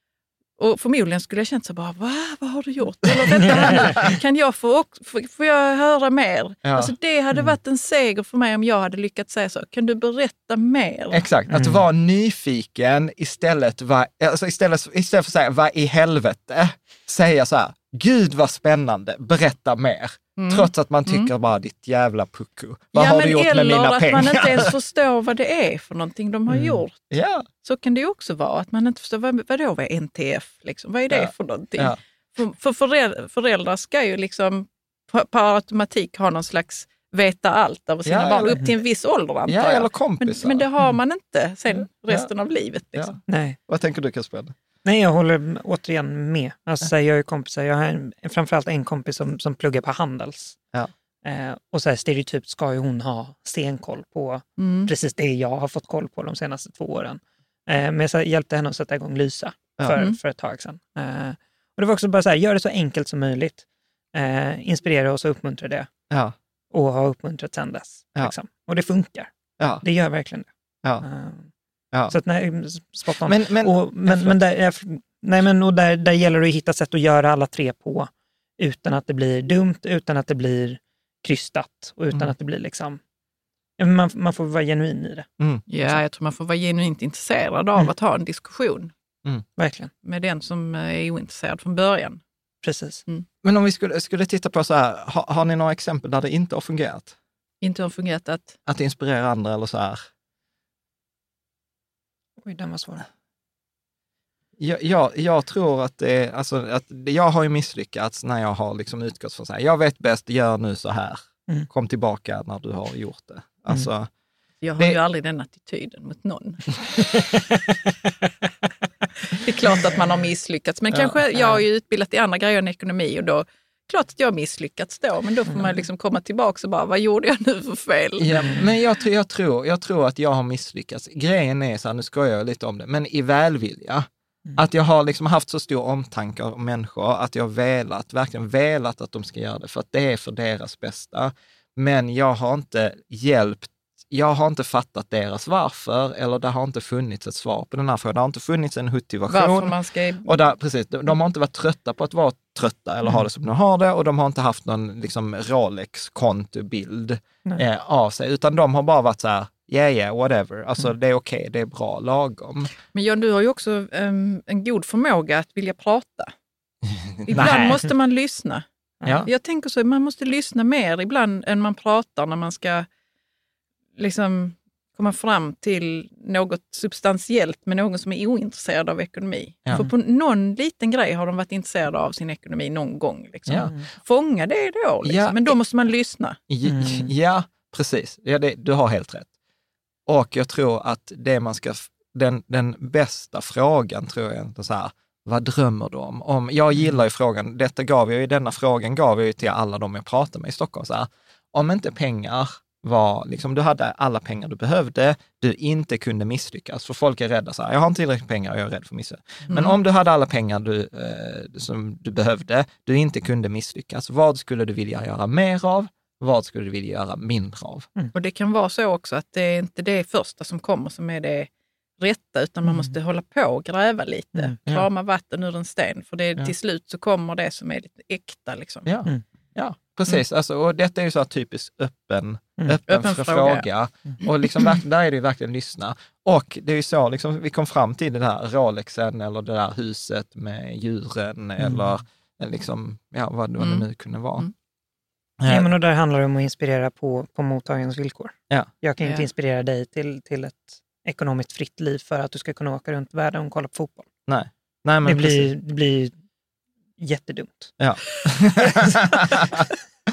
Och förmodligen skulle jag känt så bara, va? Vad har du gjort? Eller vänta, kan jag få, få, får jag höra mer? Ja. Alltså det hade varit en seger för mig om jag hade lyckats säga så. Kan du berätta mer? Exakt, att mm. vara nyfiken istället, var, alltså istället, istället för att säga, vad i helvete? Säga så här, gud vad spännande, berätta mer. Mm. Trots att man tycker mm. bara, ditt jävla pucko. Vad ja, har du gjort med mina pengar? Eller att man inte ens förstår vad det är för någonting de har mm. gjort. Ja. Så kan det ju också vara, att man inte förstår, vad, vad då är N T F? Liksom? Vad är det ja. för någonting? Ja. För, för föräldrar, föräldrar ska ju liksom på, på automatik ha någon slags veta allt över sina ja, barn. Eller, upp till en viss ålder antar ja, jag. Eller kompisar. Men, men det har man inte sen resten ja. av livet. Liksom. Ja. Nej. Vad tänker du, Kasper? Nej, jag håller återigen med. Alltså, jag är ju kompisar. Jag har en, framförallt en kompis som, som pluggar på Handels. Ja. Eh, och så här, stereotypt ska ju hon ha stenkoll på mm. precis det jag har fått koll på de senaste två åren. Eh, men jag så, hjälpte henne att sätta igång Lysa för, mm. för ett tag sedan. Eh, och det var också bara så här, gör det så enkelt som möjligt. Eh, inspirera oss och uppmuntra det. Ja. Och ha uppmuntrat sedan dess. Ja. Liksom. Och det funkar. Ja. Det gör verkligen det. Ja. Eh, Ja. Så att nej, spot on. Men, men, och, men, men, där, nej, men och där, där gäller det att hitta sätt att göra alla tre på utan att det blir dumt, utan att det blir krystat och utan mm. att det blir liksom... Man, man får vara genuin i det. Mm. Ja, jag tror man får vara genuint intresserad av mm. att ha en diskussion. Mm. Verkligen. Med den som är ointresserad från början. Precis. Mm. Men om vi skulle, skulle titta på så här, har, har ni några exempel där det inte har fungerat? Inte har fungerat att... Att inspirera andra eller så här? Oj, den var svår. Jag, jag, jag tror att det är, alltså, att jag har ju misslyckats när jag har liksom utgått från så här, jag vet bäst, gör nu så här. Mm. Kom tillbaka när du har gjort det. Alltså, mm. Jag har det... ju aldrig den attityden mot någon. Det är klart att man har misslyckats, men ja, kanske jag har ju utbildat i andra grejer än ekonomi och då klart att jag har misslyckats då, men då får man liksom komma tillbaka och bara, vad gjorde jag nu för fel? Ja, men jag, jag, tror, jag tror att jag har misslyckats. Grejen är så här, nu skojar jag lite om det, men i välvilja. Mm. Att jag har liksom haft så stor omtanke om människor, att jag har velat, verkligen velat att de ska göra det, för att det är för deras bästa. Men jag har inte hjälpt, jag har inte fattat deras varför, eller det har inte funnits ett svar på den här frågan. Det har inte funnits en motivation. Varför man ska... Och där, precis, de, de har inte varit trötta på att vara trötta eller mm. ha det som de har det, och de har inte haft någon liksom, Rolex-kontobild eh, av sig, utan de har bara varit så här, yeah, yeah, whatever. Alltså mm. det är okej, okay, det är bra, lagom. Men John, du har ju också um, en god förmåga att vilja prata. Ibland måste man lyssna. Ja. Jag tänker så, man måste lyssna mer ibland än man pratar när man ska liksom komma fram till något substantiellt med någon som är ointresserad av ekonomi. Ja. För på någon liten grej har de varit intresserade av sin ekonomi någon gång. Liksom. Ja. Fånga det då, liksom. Ja. Men då måste man lyssna. Mm. Ja, precis. Ja, det, du har helt rätt. Och jag tror att det man ska, den, den bästa frågan tror jag inte så här, vad drömmer du om? om jag gillar ju frågan, detta gav jag ju, denna frågan gav jag ju till alla de jag pratade med i Stockholm. Så här, om inte pengar var, liksom, du hade alla pengar du behövde, du inte kunde misslyckas. För folk är rädda så här, jag har inte tillräckligt pengar och jag är rädd för att misslyckas. Mm. Men om du hade alla pengar du, eh, som du behövde, du inte kunde misslyckas, vad skulle du vilja göra mer av? Vad skulle du vilja göra mindre av? Mm. Och det kan vara så också att det är inte det första som kommer som är det rätta, utan man måste mm. hålla på och gräva lite. Mm. Ja. Krama vatten ur en sten, för det, ja. till slut så kommer det som är lite äkta. Liksom. Ja. Mm. Ja, precis. Mm. Alltså, och detta är ju så här typiskt öppen, mm. öppen, öppen för fråga. fråga. Mm. Och liksom, där är det ju verkligen lyssna. Och det är ju så, liksom, vi kom fram till den här Rolexen eller det där huset med djuren mm. eller liksom, ja, vad det mm. nu kunde vara. Mm. Ja, men och där handlar det om att inspirera på, på mottagarens villkor. Ja. Jag kan ja. inte inspirera dig till, till ett ekonomiskt fritt liv för att du ska kunna åka runt världen och kolla på fotboll. Nej. Nej, men det, blir, det blir jättedumt. Ja.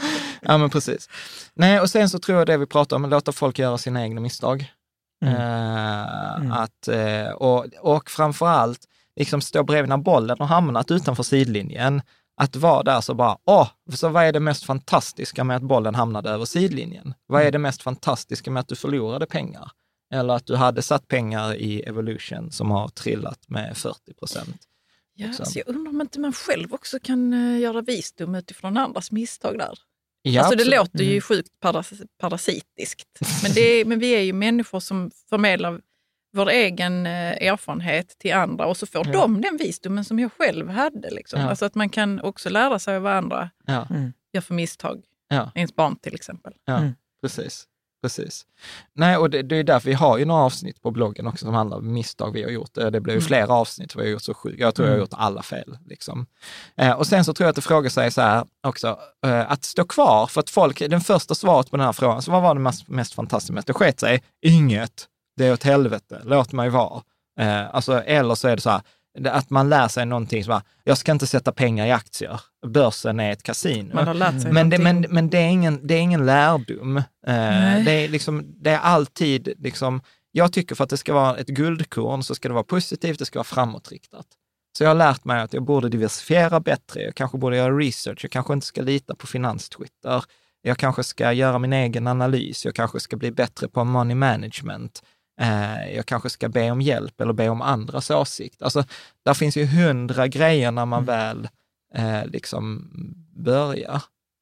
Ja, men precis. Nej, och sen så tror jag det vi pratar om, att låta folk göra sina egna misstag. Mm. Uh, mm. Att, uh, och, och framförallt liksom stå bredvid när bollen har hamnat utanför sidlinjen. Att vara där så bara, åh, så vad är det mest fantastiska med att bollen hamnade över sidlinjen? Vad är det mest fantastiska med att du förlorade pengar? Eller att du hade satt pengar i Evolution som har trillat med fyrtio procent. Ja, så jag undrar om inte man själv också kan uh, göra visdom utifrån andras misstag där. Ja, alltså det absolut. Låter ju sjukt paras- parasitiskt. Men, det är, men vi är ju människor som förmedlar vår egen eh, erfarenhet till andra och så får ja. de den visdomen som jag själv hade. Liksom. Ja. Alltså att man kan också lära sig av vad andra ja. mm. gör för misstag. Ja. Ens barn till exempel. Ja, mm. precis. Precis. Nej, och det, det är därför vi har ju några avsnitt på bloggen också som handlar om misstag vi har gjort. Det blir ju mm. flera avsnitt vi har gjort så sjukt. Jag tror mm. jag har gjort alla fel. Liksom. Eh, och sen så tror jag att det frågar sig så här också, eh, att stå kvar för att folk, den första svaret på den här frågan, så vad var det mest, mest fantastiska? Det skett sig, inget, det är åt helvete, låt mig vara. Eh, alltså, eller så är det så här, att man lär sig någonting som bara, jag ska inte sätta pengar i aktier. Börsen är ett kasino. Man har lärt sig men, det, men, men det är ingen, det är ingen lärdom. Eh, det, är liksom, det är alltid, liksom, jag tycker för att det ska vara ett guldkorn så ska det vara positivt, det ska vara framåtriktat. Så jag har lärt mig att jag borde diversifiera bättre, jag kanske borde göra research, jag kanske inte ska lita på finanstwitter, jag kanske ska göra min egen analys, jag kanske ska bli bättre på money management. Jag kanske ska be om hjälp eller be om andras åsikt. Alltså, där finns ju hundra grejer när man mm. väl eh, liksom börjar.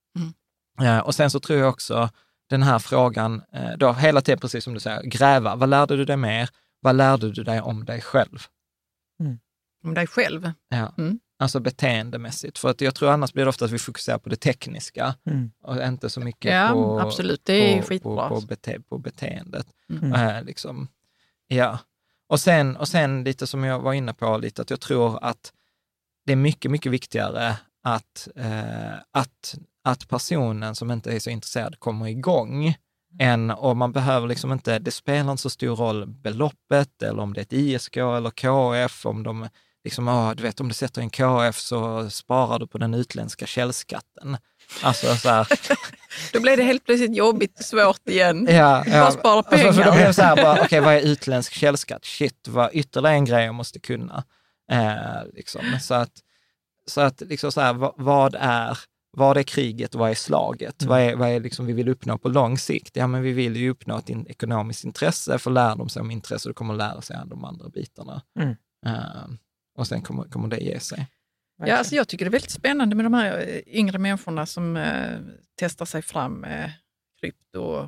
Mm. Eh, och sen så tror jag också den här frågan, eh, då hela tiden precis som du säger, gräva. Vad lärde du dig mer? Vad lärde du dig om dig själv? Mm. Om dig själv? Ja, mm. alltså beteendemässigt. För att jag tror annars blir det ofta att vi fokuserar på det tekniska mm. och inte så mycket ja, på, absolut. Det är på, skitbra. på, på, bete, på beteendet. Mm. Äh, liksom. Ja. Och sen, och sen lite som jag var inne på, lite att jag tror att det är mycket, mycket viktigare att, eh, att, att personen som inte är så intresserad kommer igång mm. än, och man behöver liksom inte, det spelar inte så stor roll beloppet eller om det är ett I S K eller K F, om de liksom, åh, du vet, om du sätter en K F så sparar du på den utländska källskatten. Alltså så här. Då blir det helt plötsligt jobbigt och svårt igen. Ja, ja. Bara spara pengar. Alltså, för då blir det så här, okej, okay, vad är utländsk källskatt? Shit, vad ytterligare en grej jag måste kunna. Eh, liksom. Så att, så att liksom så här, vad, vad är vad är kriget och vad är slaget? Mm. Vad är, vad är liksom vi vill uppnå på lång sikt? Ja, men vi vill ju uppnå ett in, ekonomiskt intresse, för lär de sig om intresse och kommer lära sig de andra bitarna. Mm. Eh, och sen kommer, kommer det ge sig. Ja, alltså jag tycker det är väldigt spännande med de här yngre människorna som eh, testar sig fram med krypto och,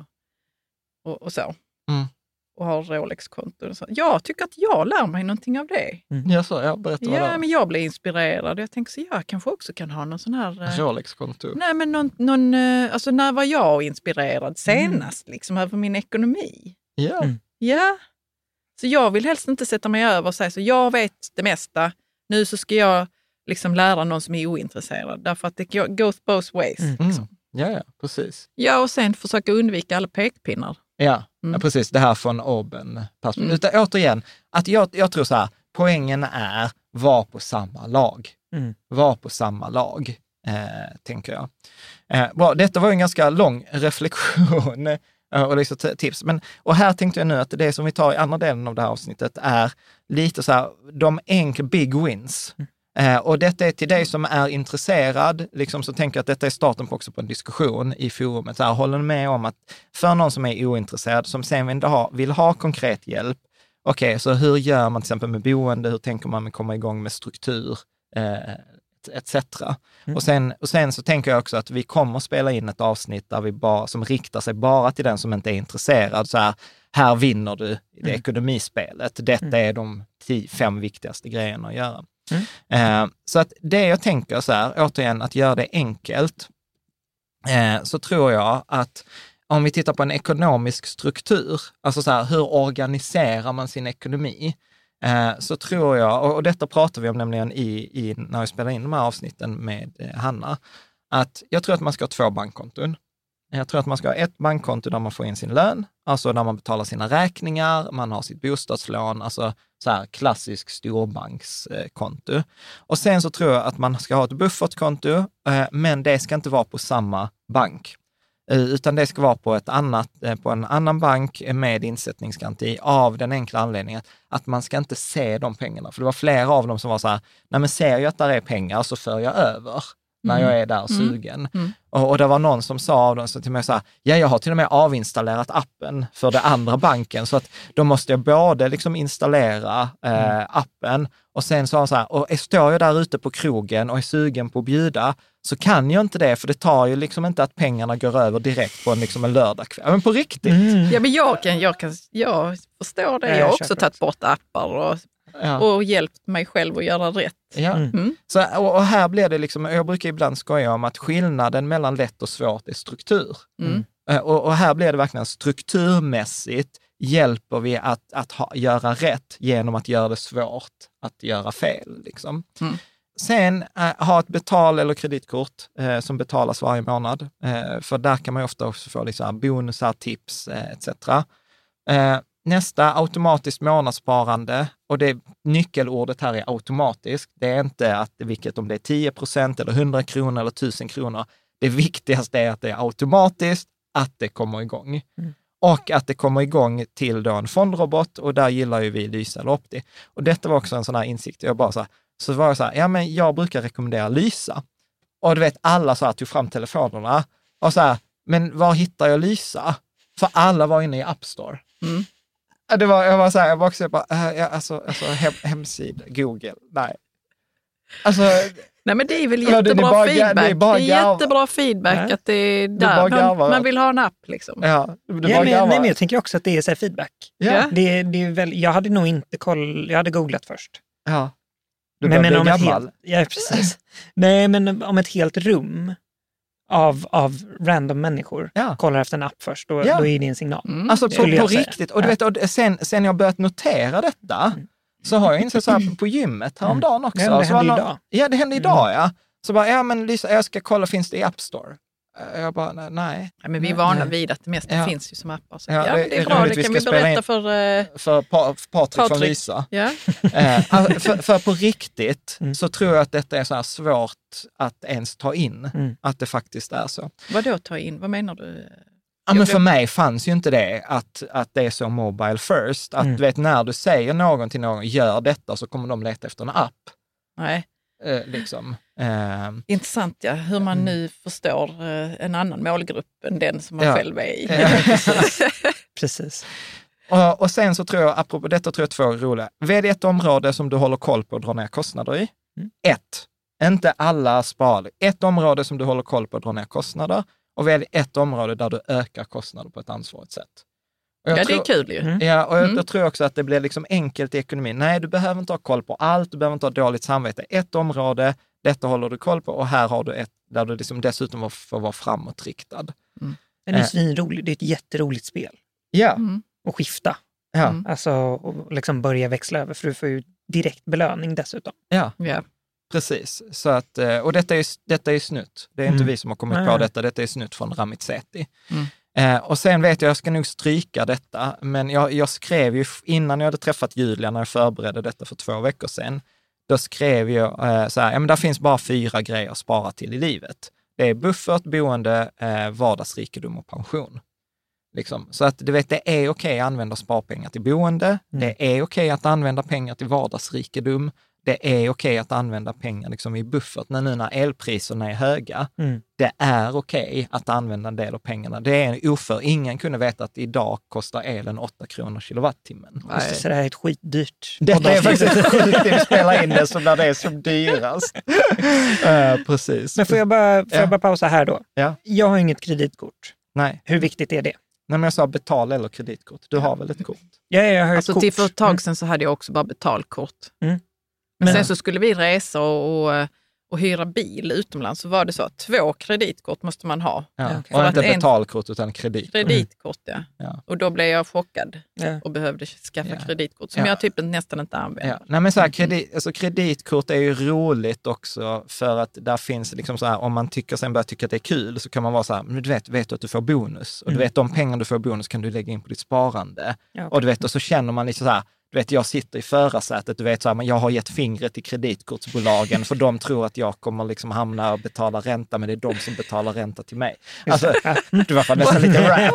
och, och så. Mm. Och har Rolex-konton och så. Jag tycker att jag lär mig någonting av det. Mm. Ja, så, jag berättar ja, vad men jag blir inspirerad. Jag tänker så jag kanske också kan ha någon sån här... Eh, Rolex-konto? Nej, men någon, någon, eh, alltså när var jag inspirerad senast mm. liksom över min ekonomi? Ja. Mm. Ja. Så jag vill helst inte sätta mig över och säga så jag vet det mesta. Nu så ska jag liksom lära någon som är ointresserad. Därför att det goes both ways. Mm. Liksom. Ja, ja, precis. Ja, och sen försöka undvika alla pekpinnar. Ja, mm. ja precis. Det här från Oben. Mm. Utan, återigen, att jag, jag tror så här, poängen är var på samma lag. Mm. Var på samma lag, eh, tänker jag. Eh, bra, detta var en ganska lång reflektion eh, och liksom tips. Men, och här tänkte jag nu att det som vi tar i andra delen av det här avsnittet är lite så här, de enkla big wins. Mm. Eh, och detta är till dig som är intresserad, liksom, så tänker jag att detta är starten på också på en diskussion i forumet. Så här, håller med om att för någon som är ointresserad, som sen vill ha, vill ha konkret hjälp, okej, okay, så hur gör man till exempel med boende, hur tänker man med att komma igång med struktur, eh, et cetera. Mm. Och, sen, och sen så tänker jag också att vi kommer spela in ett avsnitt där vi bara, som riktar sig bara till den som inte är intresserad. Så här, här vinner du i det mm. ekonomispelet. Detta mm. är de tio, fem viktigaste grejerna att göra. Mm. Eh, så att det jag tänker så här, återigen att göra det enkelt, eh, så tror jag att om vi tittar på en ekonomisk struktur, alltså så här, hur organiserar man sin ekonomi, eh, så tror jag, och, och detta pratar vi om nämligen i, i, när vi spelar in de här avsnitten med eh, Hanna, att jag tror att man ska ha två bankkonton. Jag tror att man ska ha ett bankkonto där man får in sin lön, alltså där man betalar sina räkningar, man har sitt bostadslån, alltså så här klassisk storbankskonto. Och sen så tror jag att man ska ha ett buffertkonto, men det ska inte vara på samma bank. utan det ska vara på, ett annat, på en annan bank med insättningsgaranti av den enkla anledningen att man ska inte se de pengarna. För det var flera av dem som var så här, nej men ser jag att där är pengar så för jag över när jag är där sugen. Mm. Mm. Och, och det var någon som sa av dem så till mig så här, ja jag har till och med avinstallerat appen för det andra banken så att då måste jag både liksom installera eh, mm. appen och sen sa han så här, och står jag där ute på krogen och är sugen på att bjuda så kan jag inte det för det tar ju liksom inte att pengarna går över direkt på en, liksom en lördagkväll. Men på riktigt. Mm. Ja men jag kan, jag kan, jag förstår det. Jag, jag har också tagit bort appar och Ja. och hjälpt mig själv att göra rätt. Ja. Mm. Så, och, och här blir det liksom, jag brukar ibland skoja om att skillnaden mellan lätt och svårt är struktur. Mm. Och, och här blir det verkligen strukturmässigt hjälper vi att, att ha, göra rätt genom att göra det svårt att göra fel. Liksom. Mm. Sen äh, ha ett betal- eller kreditkort äh, som betalas varje månad. Äh, för där kan man ju ofta också få liksom, bonusar, tips äh, et cetera. Äh, Nästa, automatiskt månadssparande, och det nyckelordet här är automatiskt. Det är inte att vilket om det är tio procent eller hundra kronor eller tusen kronor. Det viktigaste är att det är automatiskt, att det kommer igång. Mm. Och att det kommer igång till då en fondrobot, och där gillar ju vi Lysa eller Opti. Och detta var också en sån här insikt. Jag bara så här, så var jag så här, ja men jag brukar rekommendera Lysa. Och du vet, alla så här tog fram telefonerna och så här, men var hittar jag Lysa? För alla var inne i App Store. Mm. Det var, jag var så här, jag var också bara, äh, alltså, alltså hem, hemsida, Google, nej. Alltså, nej men det är väl jättebra det är bara, feedback. Det är, bara det är jättebra feedback nej. Att det är där det är man, man vill ha en app liksom. Ja, ja men, nej, men jag tänker också att det är så här feedback. Ja. Det, det är väl, jag hade nog inte koll, jag hade googlat först. Ja. Du men, men om ett helt, ja, precis. Nej, men om ett helt rum av, av random människor ja. Kollar efter en app först, då, ja. Då är det en signal. Mm. Alltså på, på riktigt. Och, du vet, och sen, sen jag börjat notera detta mm. så har jag insett så här på gymmet häromdagen också. Ja, det hände någon, idag. Ja, det hände idag, ja. Så bara, ja men Lisa, jag ska kolla, finns det i App Store? Jag bara, nej. nej. Ja, men vi är vana vid att det mesta ja. Finns ju som appar. Så. Ja, ja, det är bra, det kan vi berätta för... Uh, för pa- Patrik, Patrik från Lysa. Ja. uh, för, för på riktigt mm. så tror jag att detta är så här svårt att ens ta in. Mm. Att det faktiskt är så. Vad då ta in? Vad menar du? Ja, men för mig fanns ju inte det att, att det är så mobile first. Att mm. du vet, när du säger någon till någon, gör detta, så kommer de leta efter en app. Nej. Eh, liksom. eh. Intressant, ja. Hur man nu förstår eh, en annan målgrupp än den som man ja. Själv är i. Ja, precis. precis. Och, och sen så tror jag, apropå detta tror jag två är roliga. Välj ett område som du håller koll på och drar ner kostnader i. Mm. Ett. Inte alla sparar. Ett område som du håller koll på och drar ner kostnader. Och välj ett område där du ökar kostnader på ett ansvarigt sätt. Ja, tror, det är kul ju. Mm. Ja, och jag, mm. jag tror också att det blir liksom enkelt i ekonomin. Nej, du behöver inte ha koll på allt. Du behöver inte ha dåligt samvete. Ett område, detta håller du koll på. Och här har du ett där du liksom dessutom får vara framåtriktad. Mm. Men det är svinroligt. Det är ett jätteroligt spel. Ja. Mm. Och skifta. Ja. Mm. Alltså, och liksom börja växla över. För du får ju direkt belöning dessutom. Ja. Ja. Precis, så att, och detta är, detta är snutt. Det är inte mm. vi som har kommit på detta, detta är snutt från Ramit Sethi. Mm. Eh, och sen vet jag, jag ska nog stryka detta, men jag, jag skrev ju innan jag hade träffat Julia, när jag förberedde detta för två veckor sedan, då skrev jag eh, så här, ja men där finns bara fyra grejer att spara till i livet. Det är buffert, boende, eh, vardagsrikedom och pension. Liksom. Så att du vet, det är okej att använda sparpengar till boende, mm. det är okej att använda pengar till vardagsrikedom, det är okej att använda pengar liksom i buffert när nu när elpriserna är höga. Mm. Det är okej att använda en del av pengarna. Det är en oför. Ingen kunde veta att idag kostar elen åtta kronor kilowattimmen. Nej. Så det här är ett skitdyrt. Det är faktiskt sjukt att spela in det som när det är som dyrast. uh, precis. Men får jag bara, får ja. jag bara pausa här då? Ja. Jag har inget kreditkort. Nej. Hur viktigt är det? Nej, men jag sa betal eller kreditkort. Du har väl ett kort? Ja, jag har ett alltså, kort. Till för ett tag sedan så hade jag också bara betalkort. Mm. Men, Men sen så skulle vi resa och, och, och hyra bil utomlands, så var det så att två kreditkort måste man ha. Ja. Okay. Och inte betalkort utan kreditkort. Kreditkort, ja. ja. Och då blev jag chockad ja. och behövde skaffa ja. kreditkort som ja. jag typ nästan inte använder. Ja. Nej, men så här, kredit, alltså, kreditkort är ju roligt också för att där finns liksom så här, om man tycker sen börjar tycka att det är kul, så kan man vara så här, men du vet, vet du att du får bonus och mm. du vet de pengar du får bonus kan du lägga in på ditt sparande. Ja, okay. Och du vet, och så känner man liksom så här, du vet, jag sitter i förarsätet, du vet så här, men jag har gett fingret till kreditkortsbolagen för de tror att jag kommer liksom hamna och betala ränta, men det är de som betalar ränta till mig. Alltså, det var fan nästan lite rap.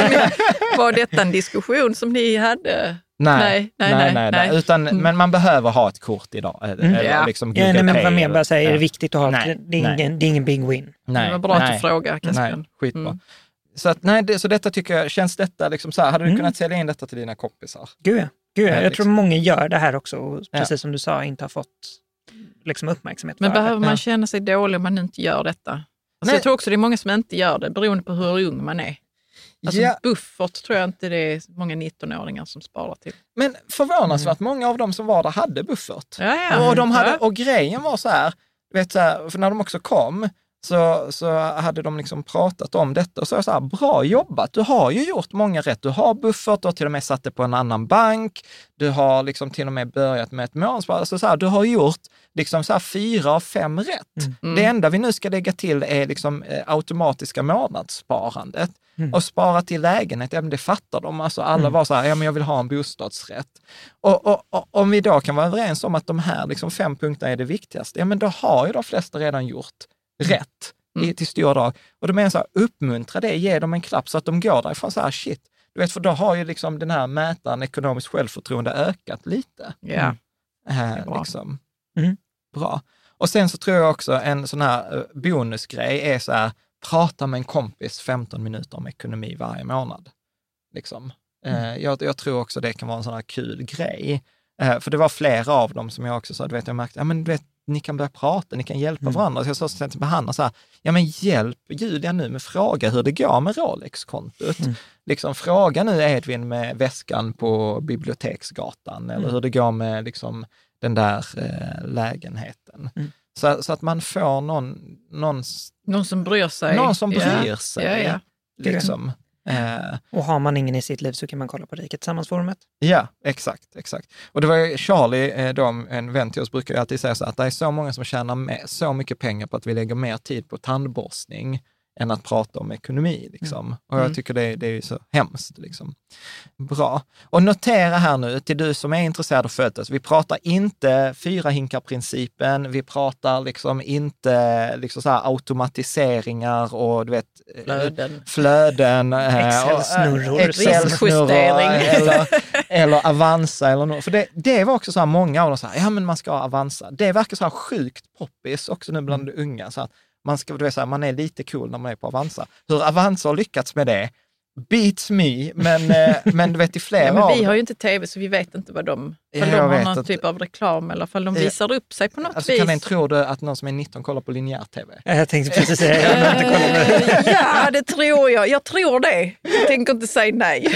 Var detta en diskussion som ni hade? Nej, nej, nej, nej, nej, nej, nej. nej. Utan, Mm. men man behöver ha ett kort idag. Eller Ja. liksom Ja, nej, men vad mer bara säger, är det ja. viktigt att ha, Nej, det, är ingen, det är ingen big win. Nej, Det var bra nej, att du frågade, Caspian. nej, skitbra. Mm. Så, att, nej, det, så detta tycker jag, känns detta liksom så här, hade du Mm. kunnat sälja in detta till dina kompisar? Gud ja. Gud, ja. Ja, Jag liksom. tror många gör det här också, och Ja. precis som du sa, inte har fått liksom, uppmärksamhet Men för behöver det. man Ja. känna sig dålig om man inte gör detta? Alltså Nej. jag tror också det är många som inte gör det, beroende på hur ung man är. Alltså Ja. buffert tror jag inte det är många nittonåringar som sparar till. Men förvånansvärt många av dem som var där hade buffert. Ja, ja. Och, de hade, Ja. och grejen var så här, vet så här, för när de också kom så, så hade de liksom pratat om detta och så, så här, bra jobbat, du har ju gjort många rätt, du har buffert, du har till och med satt det på en annan bank, du har liksom till och med börjat med ett månadsspar, alltså så här, du har gjort liksom så här fyra av fem rätt. Mm. Det enda vi nu ska lägga till är liksom eh, automatiska månadssparandet. Mm. Och spara till lägenhet, ja, men det fattar de. Alltså alla Mm. var så här, ja men jag vill ha en bostadsrätt. Och, och, och om vi då kan vara överens om att de här liksom fem punkterna är det viktigaste, ja men då har ju de flesta redan gjort rätt Mm. i, till stora drag. Och då menar jag så här, uppmuntra det, ge dem en klapp så att de går därifrån så här, shit. Du vet, för då har ju liksom den här mätaren ekonomiskt självförtroende ökat lite. Ja. Äh, bra. liksom. Mm. Bra. Och sen så tror jag också en sån här uh, bonusgrej är så här, prata med en kompis femton minuter om ekonomi varje månad. Liksom. Mm. Uh, jag, jag tror också det kan vara en sån här kul grej. Uh, för det var flera av dem som jag också sa, du vet, jag märkte, ja men du vet, ni kan börja prata, ni kan hjälpa Mm. varandra. Så jag sa till Hanna så här, ja men hjälp Julia nu med fråga hur det går med Rolex-kontot. Mm. Liksom fråga nu Edvin med väskan på Biblioteksgatan eller Mm. hur det går med liksom den där eh, lägenheten. Mm. Så, så att man får någon, någon, Någon som bryr sig. någon som bryr Ja. sig. Ja, ja. Liksom. Eh, Och har man ingen i sitt liv så kan man kolla på Riket Tillsammans-forumet. ja, exakt, exakt. Och det var ju Charlie, eh, de, en vän till oss, brukar ju alltid säga så att det är så många som tjänar med, så mycket pengar på att vi lägger mer tid på tandborstning än att prata om ekonomi. Liksom. Mm. Och jag Mm. tycker det, det är ju så hemskt. Liksom. Bra. Och notera här nu, till du som är intresserad av födelse, vi pratar inte fyra hinkar-principen, vi pratar liksom inte liksom så här automatiseringar och du vet, Flöden. flöden. eh, Excel-snurror. och, eh, Excel-snurror Riskjustering. eller, eller Avanza eller något. För det, det var också så här, många av dem så här, ja men man ska ha Avanza. Det verkar så här sjukt poppis också nu bland de unga. Så att man, ska, du vet, så här, man är lite cool när man är på Avanza. Hur Avanza har lyckats med det, beats me, men, eh, men du vet i flera Ja, men vi av har ju inte tv så vi vet inte vad de... Ja, För de jag har vet någon att- typ av reklam eller fall de Ja. visar upp sig på något Alltså vis. kan en tro det att någon som är nitton kollar på linjär-tv? Jag tänkte precis säga, jag har inte kollat på det. Eh, ja, det tror jag. Jag tror det. Jag tänker inte säga nej.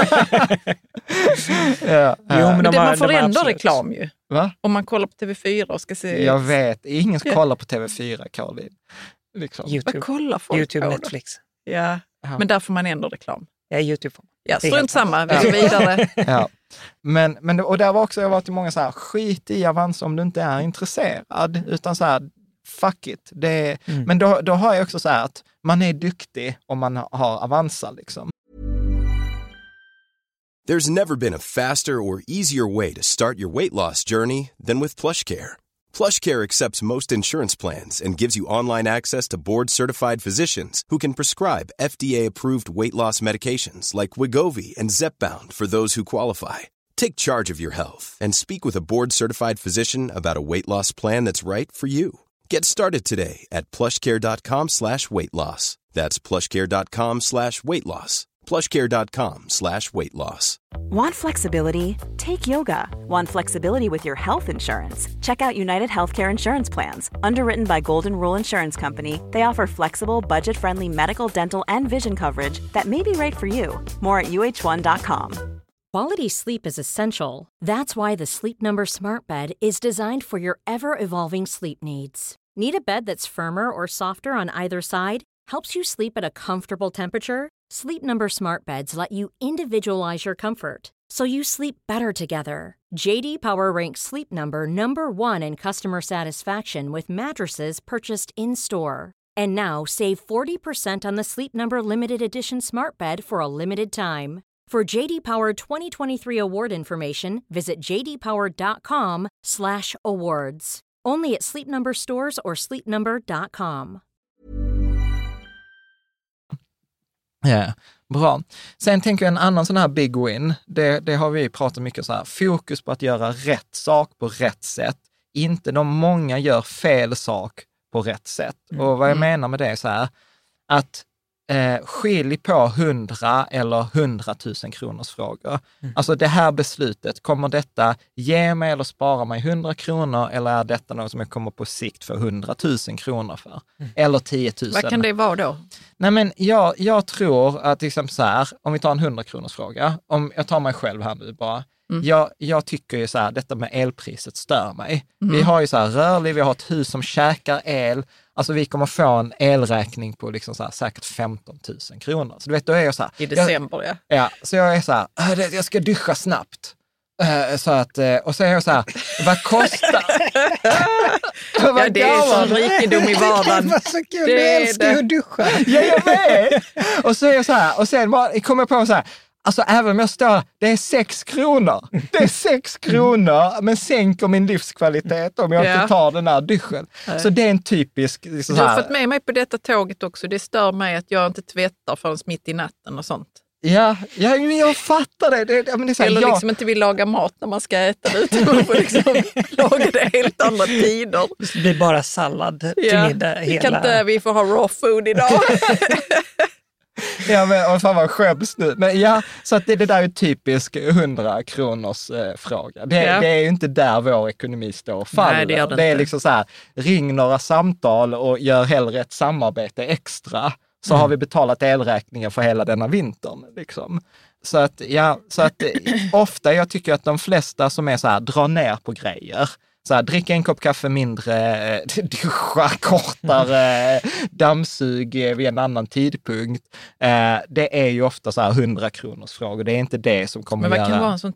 Ja, Jo, men Men de det, har- man får de har ändå absolut- reklam ju. va? Om man kollar på T V fyra och ska se... Jag vet, ingen ska kolla på T V fyra, Caroline. Liksom. YouTube, Vad kollar folk YouTube på då? Netflix. Ja, Ja. men där får man ändå reklam. Ja, YouTube. Ja, Det är strunt helt samma, vi sant. går vidare. Ja. Men, men, och där var också, jag har varit i många så här, skit i Avanza om du inte är intresserad, utan så här, fuck it. Det är, Mm. Men då, då har jag också så här att man är duktig om man har Avanza liksom. There's never been a faster or easier way to start your weight loss journey than with PlushCare. PlushCare accepts most insurance plans and gives you online access to board-certified physicians who can prescribe F D A-approved weight loss medications like Wegovy and Zepbound for those who qualify. Take charge of your health and speak with a board-certified physician about a weight loss plan that's right for you. Get started today at plushcare.com slash weight loss. That's plushcare.com slash weight loss. plushcare.com slash weight loss. Want flexibility? Take yoga. Want flexibility with your health insurance? Check out United Healthcare Insurance Plans. Underwritten by Golden Rule Insurance Company, they offer flexible, budget-friendly medical, dental, and vision coverage that may be right for you. More at U H one dot com. Quality sleep is essential. That's why the Sleep Number Smart Bed is designed for your ever-evolving sleep needs. Need a bed that's firmer or softer on either side? Helps you sleep at a comfortable temperature? Sleep Number Smart Beds let you individualize your comfort, so you sleep better together. J D Power ranks Sleep Number number one in customer satisfaction with mattresses purchased in-store. And now save forty percent on the Sleep Number Limited Edition Smart Bed for a limited time. For J D Power twenty twenty-three award information, visit j d power dot com slash awards. Only at Sleep Number stores or sleep number dot com. Ja, bra. Sen tänker jag en annan sån här big win, det, det har vi pratat mycket så här, fokus på att göra rätt sak på rätt sätt. Inte de många gör fel sak på rätt sätt. Mm. Och vad jag menar med det är så här, att eh, skilj på hundra eller hundratusen kronors frågor. Mm. Alltså det här beslutet, kommer detta ge mig eller spara mig hundra kronor eller är detta något som jag kommer på sikt för hundratusen kronor för? Mm. Eller tiotusen? Vad kan det vara då? Nej men jag, jag tror att till exempel så här, om vi tar en hundra kronors fråga, om jag tar mig själv här nu bara, mm. jag, jag tycker ju så här, detta med elpriset stör mig. Mm. Vi har ju så här rörlig, vi har ett hus som käkar el, alltså vi kommer få en elräkning på liksom så här, säkert femton tusen kronor. Så du vet, då är jag så här. I december, jag, ja. Ja, så jag är så här, jag ska duscha snabbt. Så att, och så är jag så här, vad kostar? Ja, det är sån rikedom i vardagen. Det var så kul, det älskar ju att duscha. Ja, jag vet. Och så är jag så här, och sen bara, kommer jag på så här, alltså även om jag står, det är sex kronor. Det är sex kronor, men sänker min livskvalitet om jag ja. inte tar den här duschen. Nej. Så det är en typisk... Liksom, du har fått med mig på detta tåget också. Det stör mig att jag inte tvättar förrän mitt i natten och sånt. Ja, ja jag fattar det. det, det, men det är så här, Eller jag... liksom inte vill laga mat när man ska äta det, utan man får liksom laga det helt andra tider. Det blir bara sallad till ja, middag. Vi, hela... kan inte, vi får ha raw food idag. Ja, men fan vad skäms nu. Men ja, så att det, det där är ju typisk hundra kronors eh, fråga. Det, ja. det är ju inte där vår ekonomi står och faller. Nej, det gör det det är inte. liksom så här, ring några samtal och gör hellre ett samarbete extra. Så mm. har vi betalat elräkningen för hela denna vintern. Liksom. Så att, ja, så att ofta jag tycker att de flesta som är så här, drar ner på grejer. Så här, dricka en kopp kaffe mindre, duscha kortare, dammsug vid en annan tidpunkt. Eh, det är ju ofta så här hundra kronors frågor. Det är inte det som kommer att göra... göra... Men vad kan vara en sån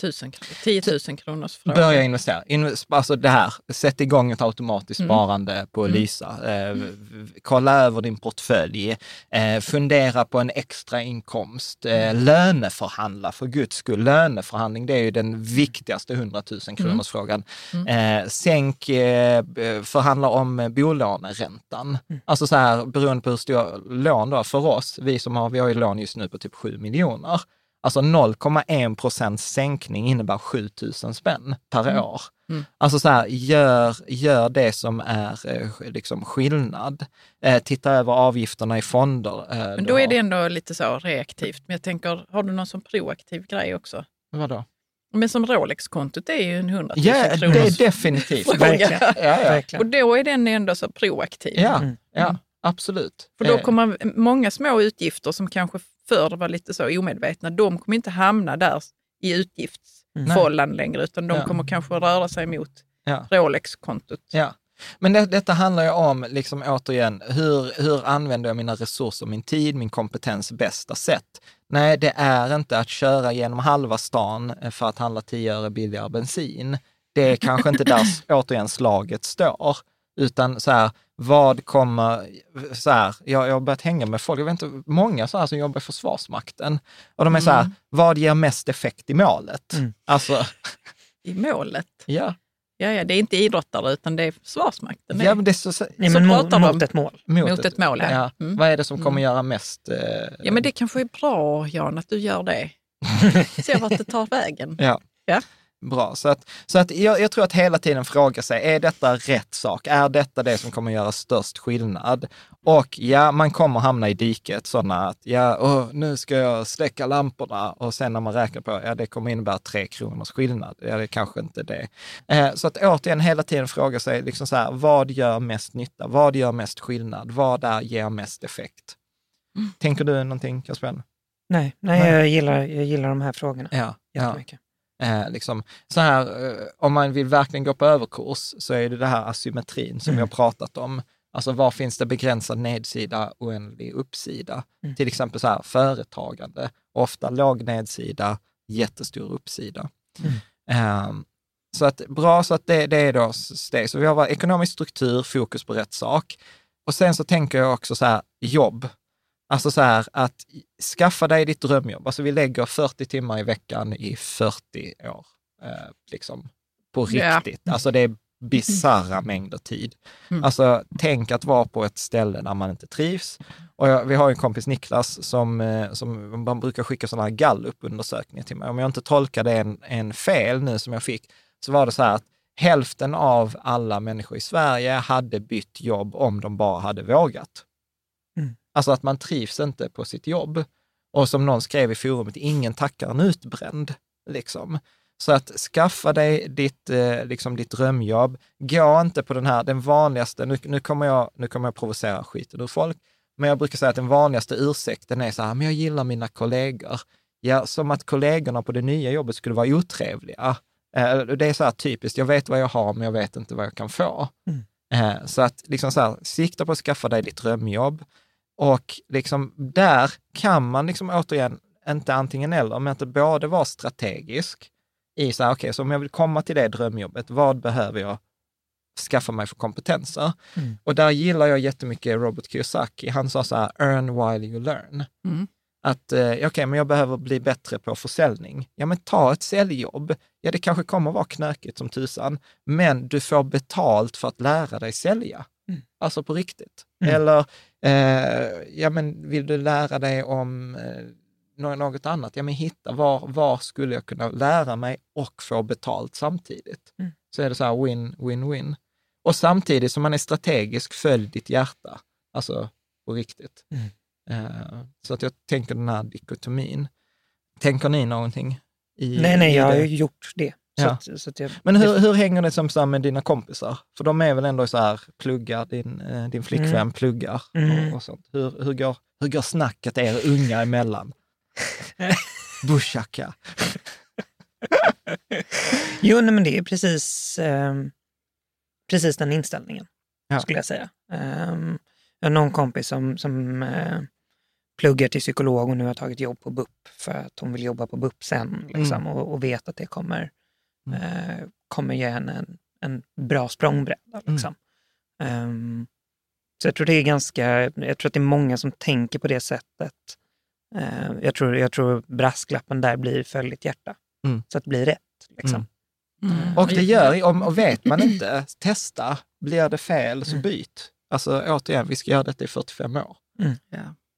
tio tusen kronors fråga? Börja investera. Invest, alltså det här, sätt igång ett automatiskt mm. sparande på mm. Lysa. Eh, kolla över din portfölj. Eh, fundera på en extra inkomst. Eh, löneförhandla, för guds skull. Löneförhandling, det är ju den viktigaste hundratusen kronors frågan. Mm. Eh, Eh, sänk, eh, förhandla om bolåneräntan. Mm. Alltså så här, beroende på hur stor lån då för oss, vi som har, vi har ju lån just nu på typ sju miljoner. Alltså noll komma en procent sänkning innebär sju tusen spänn per mm. år. Mm. Alltså så här, gör, gör det som är eh, liksom skillnad. Eh, titta över avgifterna i fonder. Eh, Men då är det ändå lite så reaktivt. Men jag tänker, har du någon som proaktiv grej också? Vadå? Men som Rolex-kontot är ju en hundratusen ja, kronor. Det är definitivt. Verkligen. Ja, ja. Verkligen. Och då är den ändå så proaktiv. Ja, mm. ja absolut. För då kommer många små utgifter som kanske förr var lite så omedvetna, de kommer inte hamna där i utgiftsfållan mm. längre, utan de ja. kommer kanske röra sig mot ja. Rolex-kontot. Ja. Men det, detta handlar ju om, liksom återigen, hur, hur använder jag mina resurser, min tid, min kompetens bästa sätt? Nej, det är inte att köra genom halva stan för att handla tio öre billigare bensin. Det är kanske inte där återigen slaget står. Utan så här, vad kommer, så här, jag, jag har börjat hänga med folk, jag vet inte, många så här som jobbar i Försvarsmakten. Och de är så här, mm. vad ger mest effekt i målet? Mm. Alltså... I målet? Ja. Ja, ja, det är inte idrottare utan det är Försvarsmakten. Ja, men det är så, så, Nej, men mot, mot ett mål. Mot, mot ett mål, ja. ja. Mm. Vad är det som kommer mm. göra mest? Eh, ja, men det kanske är bra, Jan, att du gör det. Se vart det tar vägen. Ja. Ja. Bra, så att, så att jag, jag tror att hela tiden fråga sig, är detta rätt sak? Är detta det som kommer göra störst skillnad? Och ja, man kommer hamna i diket sådana att, ja, åh, nu ska jag släcka lamporna och sen när man räknar på, ja, det kommer innebära tre kronors skillnad. Ja, det är kanske inte det. Eh, så att återigen hela tiden fråga sig, liksom så här, vad gör mest nytta? Vad gör mest skillnad? Vad där ger mest effekt? Mm. Tänker du någonting, Kasper? Nej, nej, jag gillar, jag gillar de här frågorna. Ja, ja. Eh, liksom, så här, eh, om man vill verkligen gå på överkurs så är det det här asymmetrin som mm. vi har pratat om. Alltså var finns det begränsad nedsida, oändlig uppsida? Mm. Till exempel så här, företagande, ofta låg nedsida, jättestor uppsida. Mm. Eh, så att bra, så att det, det är då steg. Så vi har ekonomisk struktur, fokus på rätt sak. Och sen så tänker jag också så här, jobb. Alltså så här, att skaffa dig ditt drömjobb. Alltså vi lägger fyrtio timmar i veckan i fyrtio år. Eh, liksom på riktigt. Yeah. Alltså det är bizarra mängder tid. Mm. Alltså tänk att vara på ett ställe där man inte trivs. Och jag, vi har en kompis, Niklas, som, eh, som man brukar skicka sådana här Gallup-undersökningar till mig. Om jag inte tolkade en, en fel nu som jag fick, så var det så här att hälften av alla människor i Sverige hade bytt jobb om de bara hade vågat. Mm. Alltså att man trivs inte på sitt jobb. Och som någon skrev i forumet, ingen tackar en utbränd. Liksom. Så att skaffa dig ditt, eh, liksom ditt drömjobb. Gå inte på den här, den vanligaste, nu, nu, kommer jag, nu kommer jag provocera skiten ur folk, men jag brukar säga att den vanligaste ursäkten är så här, men jag gillar mina kollegor. Ja, som att kollegorna på det nya jobbet skulle vara otrevliga. Eh, det är så här typiskt, jag vet vad jag har, men jag vet inte vad jag kan få. Mm. Eh, så att liksom så här, sikta på att skaffa dig ditt drömjobb. Och liksom där kan man liksom återigen, inte antingen eller, men att det både vara strategisk i så här, okej, okay, så om jag vill komma till det drömjobbet, vad behöver jag skaffa mig för kompetenser? Mm. Och där gillar jag jättemycket Robert Kiyosaki. Han sa så här, earn while you learn. Mm. Att, eh, okej, okay, men jag behöver bli bättre på försäljning. Ja, men ta ett säljjobb. Ja, det kanske kommer vara knökigt som tusan, men du får betalt för att lära dig sälja. Mm. Alltså på riktigt. Mm. Eller, eh, ja men vill du lära dig om eh, något annat? Ja men hitta, var, var skulle jag kunna lära mig och få betalt samtidigt? Mm. Så är det så här win, win, win. Och samtidigt som man är strategisk, följ ditt hjärta. Alltså på riktigt. Mm. Eh, så att jag tänker den här dikotomin. Tänker ni någonting? I, nej, nej, i jag det? har ju gjort det. Så ja. att, så att jag, men hur, hur hänger det som så med dina kompisar? För de är väl ändå så här, pluggar, din, eh, din flickvän mm. pluggar mm. och, och sånt. Hur, hur, går, hur går snacket er unga emellan? Bushaka. Jo, nej, men det är precis, eh, precis den inställningen, ja. skulle jag säga. Eh, jag har någon kompis som, som eh, pluggar till psykolog och nu har tagit jobb på B U P för att hon vill jobba på B U P sen liksom, mm. och, och vet att det kommer, mm. eh, kommer ge henne en, en bra språngbräda. Liksom. Mm. Um, så jag tror det är ganska, jag tror att det är många som tänker på det sättet. Uh, jag, tror, jag tror brasklappen där blir följ ditt hjärta. Mm. Så att det blir rätt. Liksom. Mm. Mm. Och det gör, om, och vet man inte, testa, blir det fel så byt. Alltså återigen, vi ska göra detta i fyrtiofem år. Mm. Ja.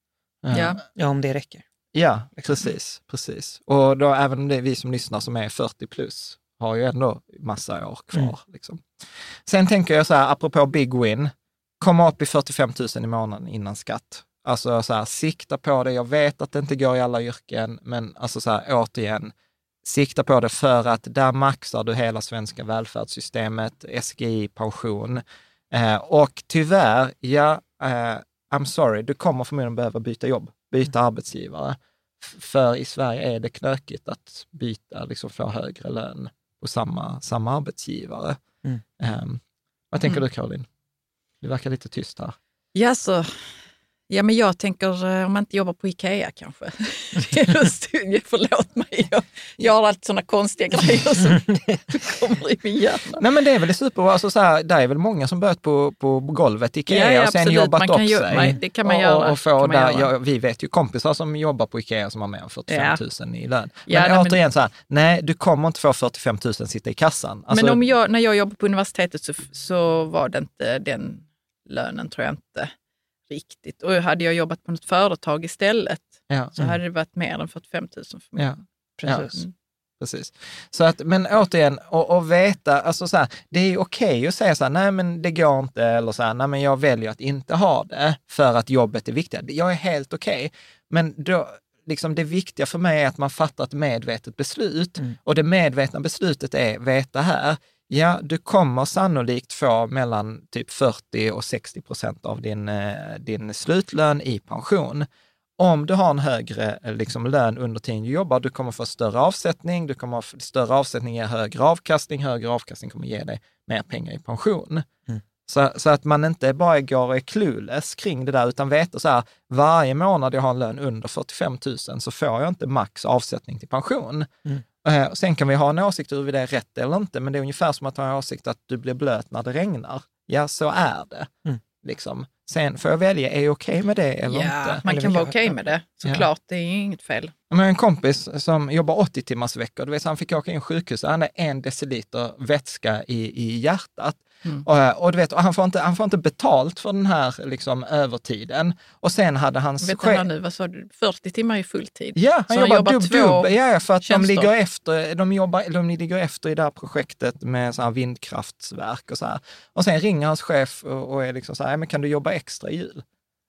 Ja. ja, om det räcker. Ja, precis, precis. Och då även det vi som lyssnar som är fyrtio plus har ju ändå massa år kvar. Mm. Liksom. Sen tänker jag så här, apropå big win, komma upp i fyrtiofem tusen i månaden innan skatt. Alltså så här, sikta på det. Jag vet att det inte går i alla yrken, men alltså så här, återigen, sikta på det för att där maxar du hela svenska välfärdssystemet, S G I, pension. Eh, och tyvärr, ja, eh, I'm sorry, du kommer förmodligen behöva byta jobb, byta mm. arbetsgivare. F- för i Sverige är det knökigt att byta, liksom få högre lön på samma, samma arbetsgivare. Mm. Um, vad tänker mm. du, Caroline? Du verkar lite tyst här. Ja, så, ja, men jag tänker om man inte jobbar på Ikea kanske. Det är lustigt, förlåt mig. Jag, jag har alltid sådana konstiga grejer som kommer i min hjärna. Nej, men det är väl det super, alltså så här, det är väl många som börjat på, på golvet i Ikea ja, ja, och sen absolut. jobbat man upp kan ju, sig. Man, det kan man göra. Och, och få där, ja, vi vet ju kompisar som jobbar på Ikea som har mer än fyrtiofem tusen ja. i lön. Men ja, nej, återigen men... så här, nej, du kommer inte få fyrtiofem tusen sitta i kassan. Alltså, men om jag, när jag jobbade på universitetet så, så var det inte den lönen, tror jag inte. Riktigt. Och hade jag jobbat på något företag istället ja. så mm. hade det varit mer än fyrtiofem tusen för mig. Ja. Precis. Ja. Precis. Så att, men återigen, och, och veta, alltså så här, det är okej okay att säga så här, nej men det går inte, eller så här, nej men jag väljer att inte ha det för att jobbet är viktigt. Jag är helt okej, okay. Men då, liksom det viktiga för mig är att man fattar ett medvetet beslut mm. och det medvetna beslutet är, veta här, ja, du kommer sannolikt få mellan typ fyrtio och sextio procent av din, din slutlön i pension. Om du har en högre liksom, lön under tiden du jobbar, du kommer få större avsättning, du kommer få större avsättning, ge högre avkastning, högre avkastning kommer ge dig mer pengar i pension. Mm. Så, så att man inte bara går och är clueless kring det där, utan vet så här, varje månad jag har en lön under fyrtiofem tusen så får jag inte max avsättning till pension. Mm. Uh, och sen kan vi ha en åsikt hur det är rätt eller inte, men det är ungefär som att ha en åsikt att du blir blöt när det regnar. Ja, så är det. Mm. Liksom. Sen får jag välja, är jag okej okay med det eller ja, inte? Man eller kan vara jag... okej okay med det, såklart, ja. Det är ju inget fel. Men en kompis som jobbar åttio timmars veckor, du vet, han fick åka in sjukhus, han hade en deciliter vätska i, i hjärtat. Mm. Och, och du vet, och han, får inte, han får inte betalt för den här liksom, övertiden. Och sen hade hans vet chef... Han nu, vad sa du, fyrtio timmar i fulltid? Ja, han jobbar, jobbar dubb, dubb. Ja, för att tjänster. de ligger efter, de jobbar, de ligger efter i det här projektet med så här vindkraftsverk och så här. Och sen ringer hans chef och, och är liksom så här, men kan du jobba extra i jul?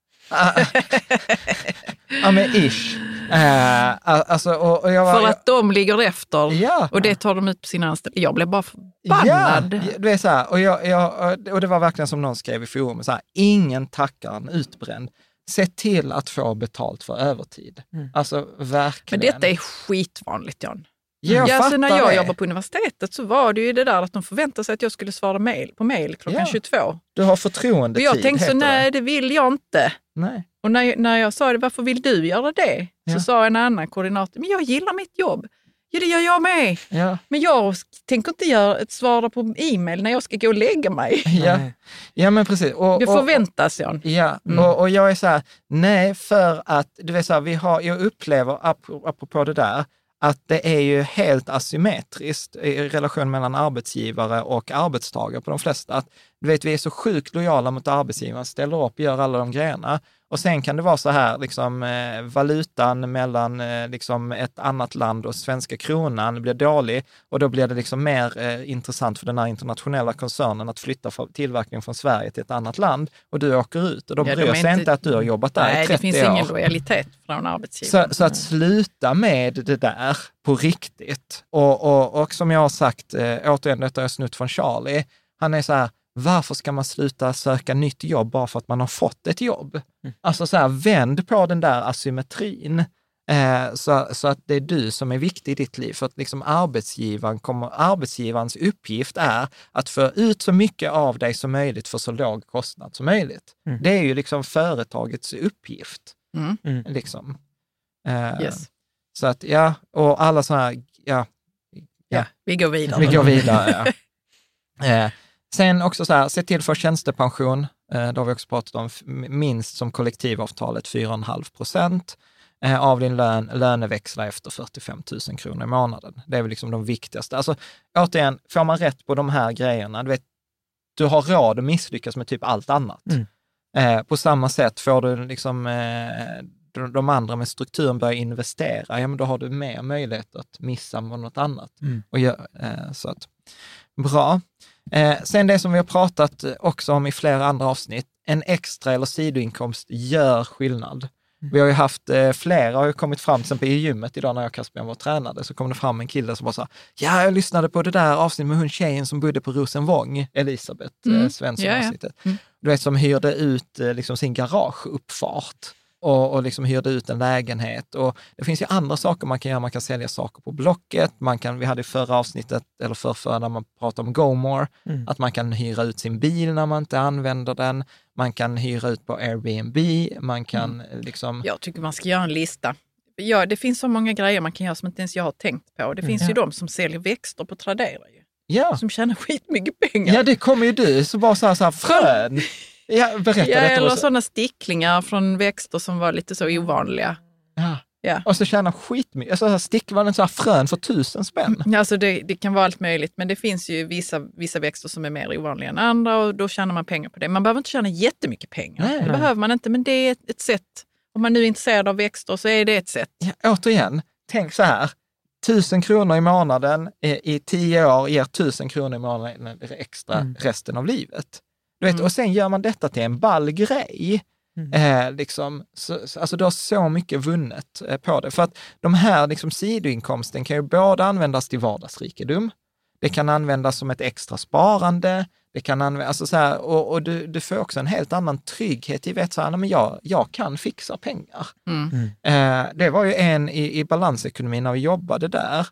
Ja, men ish. Uh, alltså, och, och jag var, för att jag, de ligger efter ja. Och det tar de ut på sina anställda. Jag blev bara förbannad. Ja, det är så här, och, jag, jag, och det var verkligen som någon skrev i forum, så här, ingen tackar en utbränd. Se till att få betalt för övertid. Mm. Alltså verkligen. Men detta är skitvanligt, Jan. Jag ja, så när jag det. jobbade på universitetet så var det ju det där att de förväntade sig att jag skulle svara mail, på mail klockan ja. tjugotvå. Du har förtroendetid. Och jag tänkte så, nej det vill jag inte. Nej. Och när, när jag sa det, varför vill du göra det? Ja. Så sa en annan koordinator, men jag gillar mitt jobb. Ja, det gör jag med. Ja. Men jag tänker inte göra ett svara på e-mail när jag ska gå och lägga mig. Ja, ja men precis. Och, det förväntas, Jan. Ja, mm. och, och jag är så här, nej, för att, du vet så här, vi har, jag upplever, apropå det där, att det är ju helt asymmetriskt i relation mellan arbetsgivare och arbetstagare på de flesta. Att, du vet, vi är så sjukt lojala mot arbetsgivaren, ställer upp, gör alla de grejerna. Och sen kan det vara så här, liksom, eh, valutan mellan eh, liksom ett annat land och svenska kronan blir dålig. Och då blir det liksom mer eh, intressant för den här internationella koncernen att flytta tillverkningen från Sverige till ett annat land. Och du åker ut och de ja, bryr sig inte, inte att du har jobbat där nej, i trettio år. Det finns ingen lojalitet från arbetsgivaren. Så, så att sluta med det där på riktigt. Och, och, och som jag har sagt, eh, återigen, detta har jag snutt från Charlie. Han är så här, varför ska man sluta söka nytt jobb bara för att man har fått ett jobb? Mm. Alltså så här, vänd på den där asymmetrin eh, så, så att det är du som är viktig i ditt liv. För att liksom arbetsgivaren kommer, arbetsgivarens uppgift är att få ut så mycket av dig som möjligt för så låg kostnad som möjligt. Mm. Det är ju liksom företagets uppgift. Mm. Mm. Liksom. Eh, yes. Så att ja, och alla sådana här, ja, ja. ja. Vi går vidare. Vi går vidare, ja. eh, Sen också så här, se till för tjänstepension, eh, då har vi också pratat om minst som kollektivavtalet fyra komma fem procent eh, av din lön, löneväxla efter fyrtiofem tusen kronor i månaden. Det är väl liksom de viktigaste. Alltså återigen, får man rätt på de här grejerna, du vet, du har råd att misslyckas med typ allt annat. Mm. Eh, på samma sätt får du liksom eh, de, de andra med strukturen börja investera, ja men då har du mer möjlighet att missa med något annat. Mm. Och gör, eh, så att, bra. Eh, sen det som vi har pratat också om i flera andra avsnitt, en extra eller sidoinkomst gör skillnad. Mm. Vi har ju haft eh, flera, har ju kommit fram, till exempel i gymmet idag när jag och Caspian var tränade, så kom det fram en kille som bara sa, ja jag lyssnade på det där avsnittet med hon tjejen som bodde på Rosenvång, Elisabeth mm. eh, Svensson ja, ja. avsnittet. Mm. Du vet, som hyrde ut eh, liksom sin garageuppfart. Och, och liksom hyrde ut en lägenhet. Och det finns ju andra saker man kan göra. Man kan sälja saker på Blocket. Man kan, vi hade i förra avsnittet, eller förrförra, när man pratade om GoMore, mm. att man kan hyra ut sin bil när man inte använder den. Man kan hyra ut på Airbnb. Man kan mm. liksom... Jag tycker man ska göra en lista. Ja, det finns så många grejer man kan göra som inte ens jag har tänkt på. Det finns mm. ju de som säljer växter på Tradera ju. Ja. Som tjänar skitmycket pengar. Ja, det kommer ju du. Så bara så här, så här frön. Ja, berätta ja, detta. eller sådana sticklingar från växter som var lite så ovanliga. Ja. Ja. Och så tjänar skitmycket. Alltså, stick var en sån här frön för tusen spänn. Ja, alltså det, det kan vara allt möjligt. Men det finns ju vissa, vissa växter som är mer ovanliga än andra. Och då tjänar man pengar på det. Man behöver inte tjäna jättemycket pengar. Nej, det nej. behöver man inte. Men det är ett, ett sätt. Om man nu är intresserad av växter så är det ett sätt. Ja, återigen, tänk så här. Tusen kronor i månaden i, i tio år ger tusen kronor i månaden extra mm. resten av livet. Du vet, mm. och sen gör man detta till en ball grej. Mm. Eh, liksom, så, så, alltså du har så mycket vunnet eh, på det. För att de här liksom, sidoinkomsten kan ju både användas till vardagsrikedom. Det kan användas som ett extra sparande. Det kan användas, alltså så här, och, och du, du får också en helt annan trygghet i vet så här, nej, men jag, jag kan fixa pengar. Mm. Mm. Eh, det var ju en i, i balansekonomin när vi jobbade där.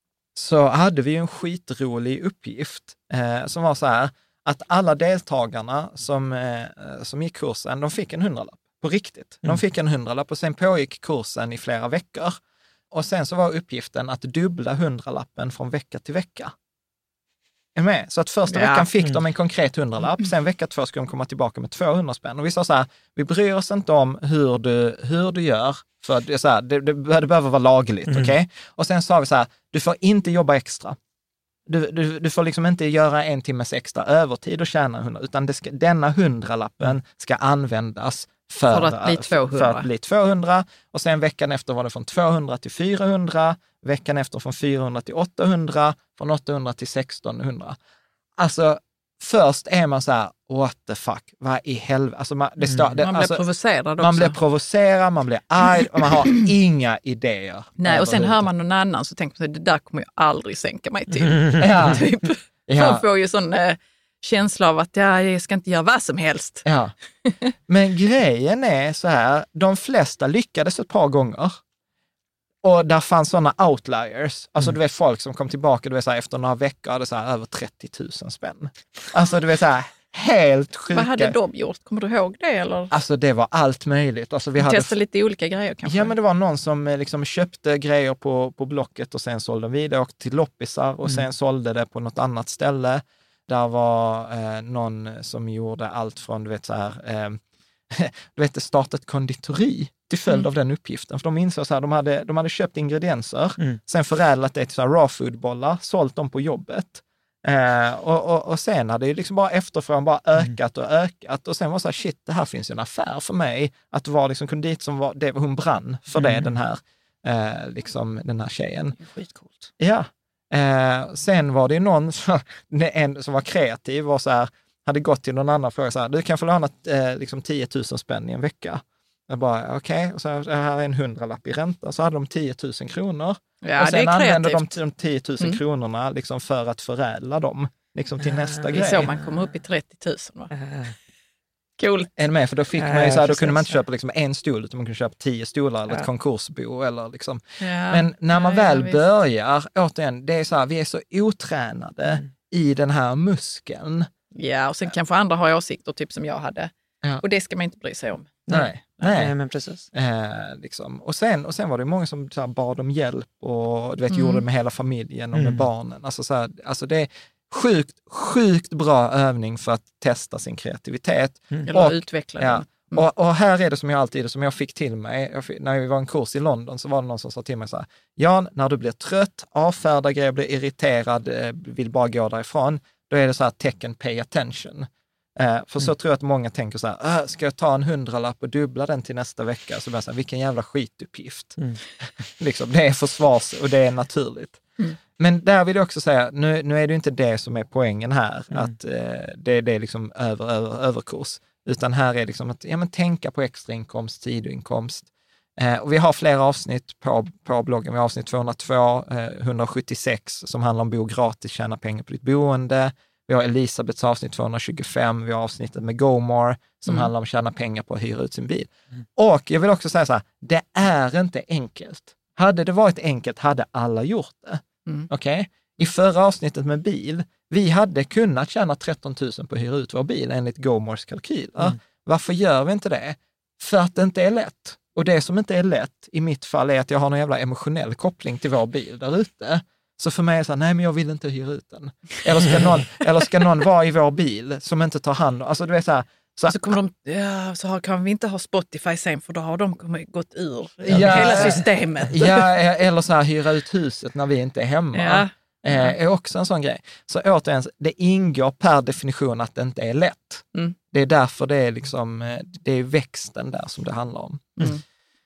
Så hade vi ju en skitrolig uppgift eh, som var så här, att alla deltagarna som, eh, som gick kursen, de fick en hundralapp på riktigt. De fick en hundralapp och sen pågick kursen i flera veckor. Och sen så var uppgiften att dubbla hundralappen från vecka till vecka. Är med? Så att första Ja. veckan fick Mm. de en konkret hundralapp, sen vecka två ska de komma tillbaka med tvåhundra spänn. Och vi sa så här, vi bryr oss inte om hur du, hur du gör, för det, är så här, det, det, det behöver vara lagligt, Mm. okej? Okay? Och sen sa vi så här, du får inte jobba extra. Du, du, du får liksom inte göra en timmes extra övertid och tjäna hundra, utan det ska, denna hundralappen ska användas för, För att bli tvåhundra. För att bli tvåhundra. Och sen veckan efter var det från tvåhundra till fyrahundra, veckan efter från fyrahundra till åttahundra, från åttahundra till sextonhundra. Alltså, först är man så här, what the fuck, vad i helvete? Alltså man, det står, det, Man blir alltså, provocerad också. man blir provocerad, man blir arg och man har inga idéer. Nej, och sen hör överhuvudtaget. man någon annan så tänker man sig, det där kommer jag aldrig sänka mig till. Ja. Typ. Ja. Man får ju sån eh, känsla av att ja, jag ska inte göra vad som helst. Ja, men grejen är så här, de flesta lyckades ett par gånger. Och där fanns sådana outliers. Alltså du vet folk som kom tillbaka, du vet så här, efter några veckor hade så här över trettio tusen spänn. Alltså du vet så här, helt sjuka. Vad hade de gjort? Kommer du ihåg det? Eller? Alltså det var allt möjligt. Alltså, vi hade Testa lite olika grejer kanske? Ja, men det var någon som eh, liksom köpte grejer på, på Blocket och sen sålde vidare och till loppisar och sen sålde det på något annat ställe. Där var eh, någon som gjorde allt från, du vet så här, eh, du vet, starta ett konditori till följd Mm. av den uppgiften. För de insåg så här, de hade, de hade köpt ingredienser, Mm. sen förädlat det till så här raw food-bollar, sålt dem på jobbet. Eh, och, och, och sen hade ju liksom bara efterfrågan bara ökat och ökat och sen var så här, shit, det här finns ju en affär för mig att vara liksom kondit som var, det, hon brann för det, Mm. den här eh, liksom den här tjejen. Skitcoolt. Ja. Eh, sen var det någon som, en, som var kreativ och så här, hade gått till någon annan fråga så här, du kan få låna eh, liksom tio tusen spänn i en vecka. Jag bara, okej, okay. Och så här, här är en hundralapp i ränta, så hade de tio tusen kronor. Ja, och det sen är använde kreativt. de de tio tusen Mm. kronorna liksom för att förädla dem liksom till nästa Det är grej. så man kommer upp i trettio tusen. Va? Äh, Coolt. Än med, för då fick Ja, man ju så här, då precis. kunde man inte köpa liksom en stol, utan man kunde köpa tio stolar eller ett Ja. konkursbo eller liksom. Ja. Men när man Ja, väl ja, visst. börjar, återigen, det är så här, vi är så otränade Mm. i den här muskeln. Ja, och sen kanske andra har åsikter, typ som jag hade. Ja. Och det ska man inte bry sig om. Nej, Nej, nej. men precis. Eh, liksom. och, sen, och sen var det många som så här, bad om hjälp och du vet, Mm. gjorde det med hela familjen och med Mm. barnen. Alltså, så här, alltså det är sjukt, sjukt bra övning för att testa sin kreativitet. Eller Och- utveckla Ja. den. Mm. Och, och här är det som jag alltid, som jag fick till mig, jag fick, när vi var en kurs i London så var det någon som sa till mig så här, Jan, när du blir trött, avfärdar grejer, blir irriterad, eh, vill bara gå därifrån, då är det så här tecken pay attention. Eh, för så tror jag att många tänker så här, äh, ska jag ta en hundralapp och dubbla den till nästa vecka? Så blir jag så här, vilken jävla skituppgift. Mm. liksom, det är försvars och det är naturligt. Mm. Men där vill jag också säga, nu, nu är det inte det som är poängen här, Mm. att eh, det, det är liksom över, över, överkurs. Utan här är liksom att ja, men tänka på extrainkomst, sidoinkomst. Eh, och vi har flera avsnitt på, på bloggen. Vi har avsnitt tvåhundratvå, eh, etthundrasjuttiosex som handlar om bo gratis, tjäna pengar på ditt boende. Vi har Elisabeths avsnitt tvåhundratjugofem. Vi har avsnittet med GoMore som Mm. handlar om att tjäna pengar på att hyra ut sin bil. Och jag vill också säga så här, det är inte enkelt. Hade det varit enkelt hade alla gjort det. Mm. Okej? Okay? I förra avsnittet med bil, vi hade kunnat tjäna tretton tusen på att hyra ut vår bil enligt GoMores kalkyler. Mm. Varför gör vi inte det? För att det inte är lätt. Och det som inte är lätt i mitt fall är att jag har någon jävla emotionell koppling till vår bil där ute. Så för mig är det så här, nej men jag vill inte hyra ut den. Eller ska någon, eller ska någon vara i vår bil som inte tar hand om, alltså du vet så här. Så, Så, kommer de, ja, så har, kan vi inte ha Spotify sen, för då har de kommit, gått ur Ja. hela systemet. ja, eller så här, hyra ut huset när vi inte är hemma. Ja. Eh, är också en sån grej. Så återigen, det ingår per definition att det inte är lätt. Mm. Det är därför det är liksom, eh, det är växten där som det handlar om. Mm.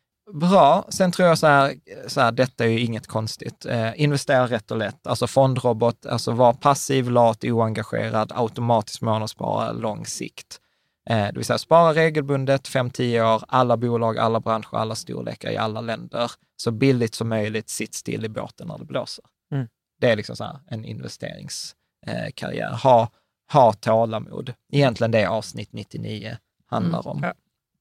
Bra. Sen tror jag så här, så här, detta är ju inget konstigt. Eh, investera rätt och lätt. Alltså fondrobot, alltså var passiv, lat, oengagerad, automatiskt månadsspara, lång sikt. Eh, det vill säga spara regelbundet, fem till tio år, alla bolag, alla branscher, alla storlekar i alla länder. Så billigt som möjligt, sitt still i båten när det blåser. Mm. Det är liksom så här, en investeringskarriär. Eh, ha, ha tålamod. Egentligen det är avsnitt nittionio handlar Mm. om. Ja.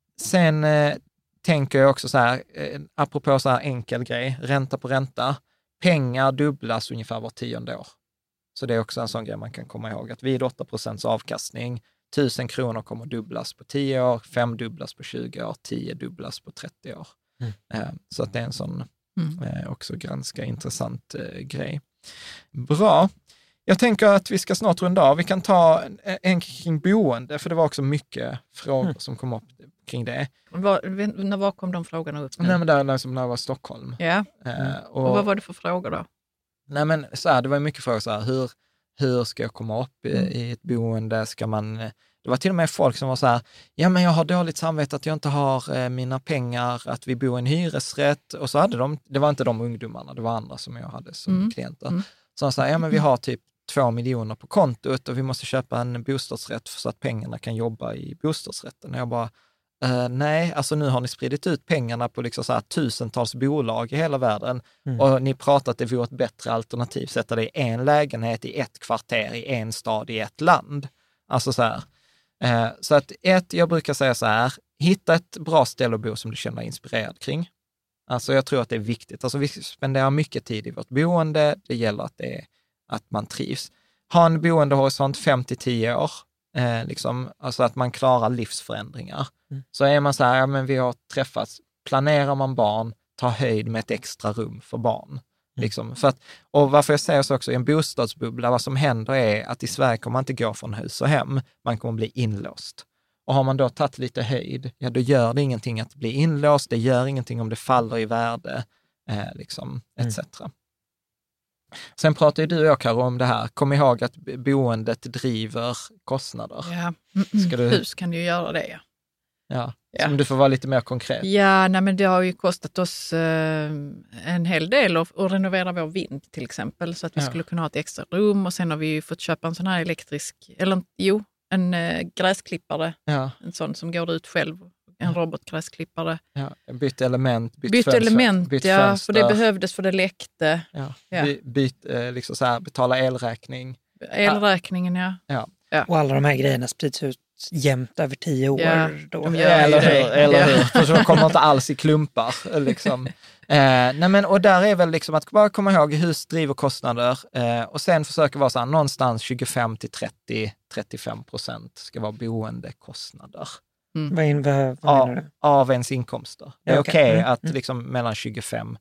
Sen eh, tänker jag också så här, eh, apropå så här enkel grej, ränta på ränta. Pengar dubblas ungefär var tionde år. Så det är också en sån grej man kan komma ihåg, att vid åtta procents avkastning, tusen kronor kommer dubblas på tio år, fem dubblas på tjugo år, tio dubblas på trettio år. Mm. Eh, så att det är en sån Mm. eh, också ganska intressant eh, grej. Bra. Jag tänker att vi ska snart runda av. Vi kan ta en, en kring boende, för det var också mycket frågor mm. som kom upp kring det. Var, när var kom de frågorna upp? Nu? Nej, men där, liksom, när jag var i Stockholm. Ja. Mm. Eh, och, och vad var det för frågor då? Nej, men så här, det var mycket frågor så här, hur, hur ska jag komma upp i, mm. i ett boende? Ska man... Det var till och med folk som var så här, ja men jag har dåligt samvete att jag inte har eh, mina pengar, att vi bor i en hyresrätt. Och så hade de, det var inte de ungdomarna, det var andra som jag hade som mm. klienter. Mm. Så de sa, ja men vi har typ två miljoner på kontot och vi måste köpa en bostadsrätt så att pengarna kan jobba i bostadsrätten. Och jag bara, eh, nej, alltså nu har ni spridit ut pengarna på liksom så här tusentals bolag i hela världen mm. och ni pratar att det vore ett bättre alternativ, sätta det i en lägenhet, i ett kvarter, i en stad, i ett land. Alltså så här. Eh, så att ett, jag brukar säga så här, hitta ett bra ställe att bo som du känner dig inspirerad kring. Alltså jag tror att det är viktigt. Alltså vi spenderar mycket tid i vårt boende, det gäller att, det är, att man trivs. Ha en boendehorisont fem till tio år, eh, liksom, alltså att man klarar livsförändringar. Mm. Så är man så här, ja men vi har träffats, planerar man barn, ta höjd med ett extra rum för barn. Liksom. För att, och varför jag säger så också, i en bostadsbubbla, vad som händer är att i Sverige kommer man inte gå från hus och hem, man kommer bli inlåst. Och har man då tagit lite höjd, ja då gör det ingenting att bli inlåst, det gör ingenting om det faller i värde, eh, liksom, et cetera. Mm. Sen pratar ju du och jag, Karo, om det här. Kom ihåg att boendet driver kostnader. Ja, Ska du... hus kan ju göra det, ja. Ja, ja. Som du får vara lite mer konkret. Ja, nej, men det har ju kostat oss eh, en hel del att, att renovera vår vind till exempel, så att vi ja. skulle kunna ha ett extra rum, och sen har vi ju fått köpa en sån här elektrisk, eller jo, en eh, gräsklippare, ja. en sån som går ut själv, en robotgräsklippare. Ja, bytt element, bytt, bytt fönster, element, bytt ja, fönster. för det behövdes för det läckte. Ja. Ja. By, byt, eh, liksom så här, betala elräkning. Elräkningen, ja. Ja. ja. Och alla de här grejerna sprids ut jämnt över tio år. Ja, då. de Ja, eller hur? Eller ja. hur? För de kommer inte alls i klumpar. Liksom. eh, nej men, och där är väl liksom att bara komma ihåg hus driver kostnader eh, och sen försöka vara så här, någonstans tjugofem till trettio till trettiofem procent ska vara boendekostnader. Mm. Vad, in, vad, vad menar du? Av, av ens inkomster. Det är ja, okej okay okay. mm. att liksom mellan tjugofem,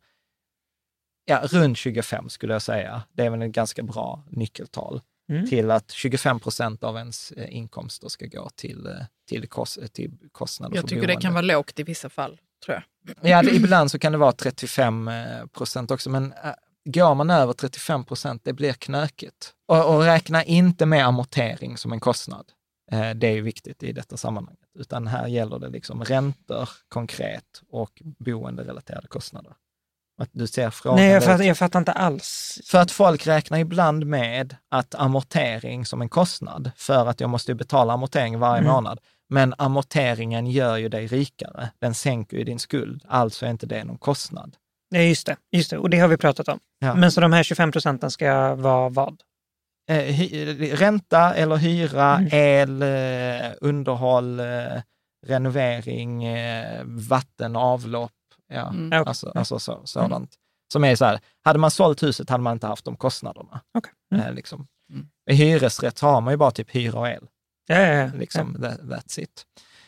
ja runt tjugofem skulle jag säga. Det är väl en ganska bra nyckeltal. Mm. Till att tjugofem procent av ens eh, inkomster ska gå till, eh, till, kost, till kostnader jag för tycker boende. Det kan vara lågt i vissa fall, tror jag. Ja, det, ibland så kan det vara trettiofem procent också, men äh, går man över trettiofem procent, det blir knökigt. Och, och räkna inte med amortering som en kostnad. Eh, det är ju viktigt i detta sammanhang. Utan här gäller det liksom räntor konkret och boenderelaterade kostnader. Att du ser frågan. Nej, jag fattar, jag fattar inte alls. För att folk räknar ibland med att amortering som en kostnad, för att jag måste betala amortering varje mm. månad. Men amorteringen gör ju dig rikare. Den sänker ju din skuld. Alltså är inte det någon kostnad. Ja, just det. Just det. Och det har vi pratat om. Ja. Men så de här tjugofem procenten ska vara vad? Eh, hy- ränta eller hyra, mm. el, eh, underhåll, eh, renovering, eh, vatten, avlopp. Ja, mm. alltså, okay. alltså så, sådant. Mm. Som är så här, hade man sålt huset hade man inte haft de kostnaderna. Okay. Mm. Eh, liksom. mm. I hyresrätt har man ju bara typ hyra och el. Ja, ja, ja. Liksom, ja. That, that's it.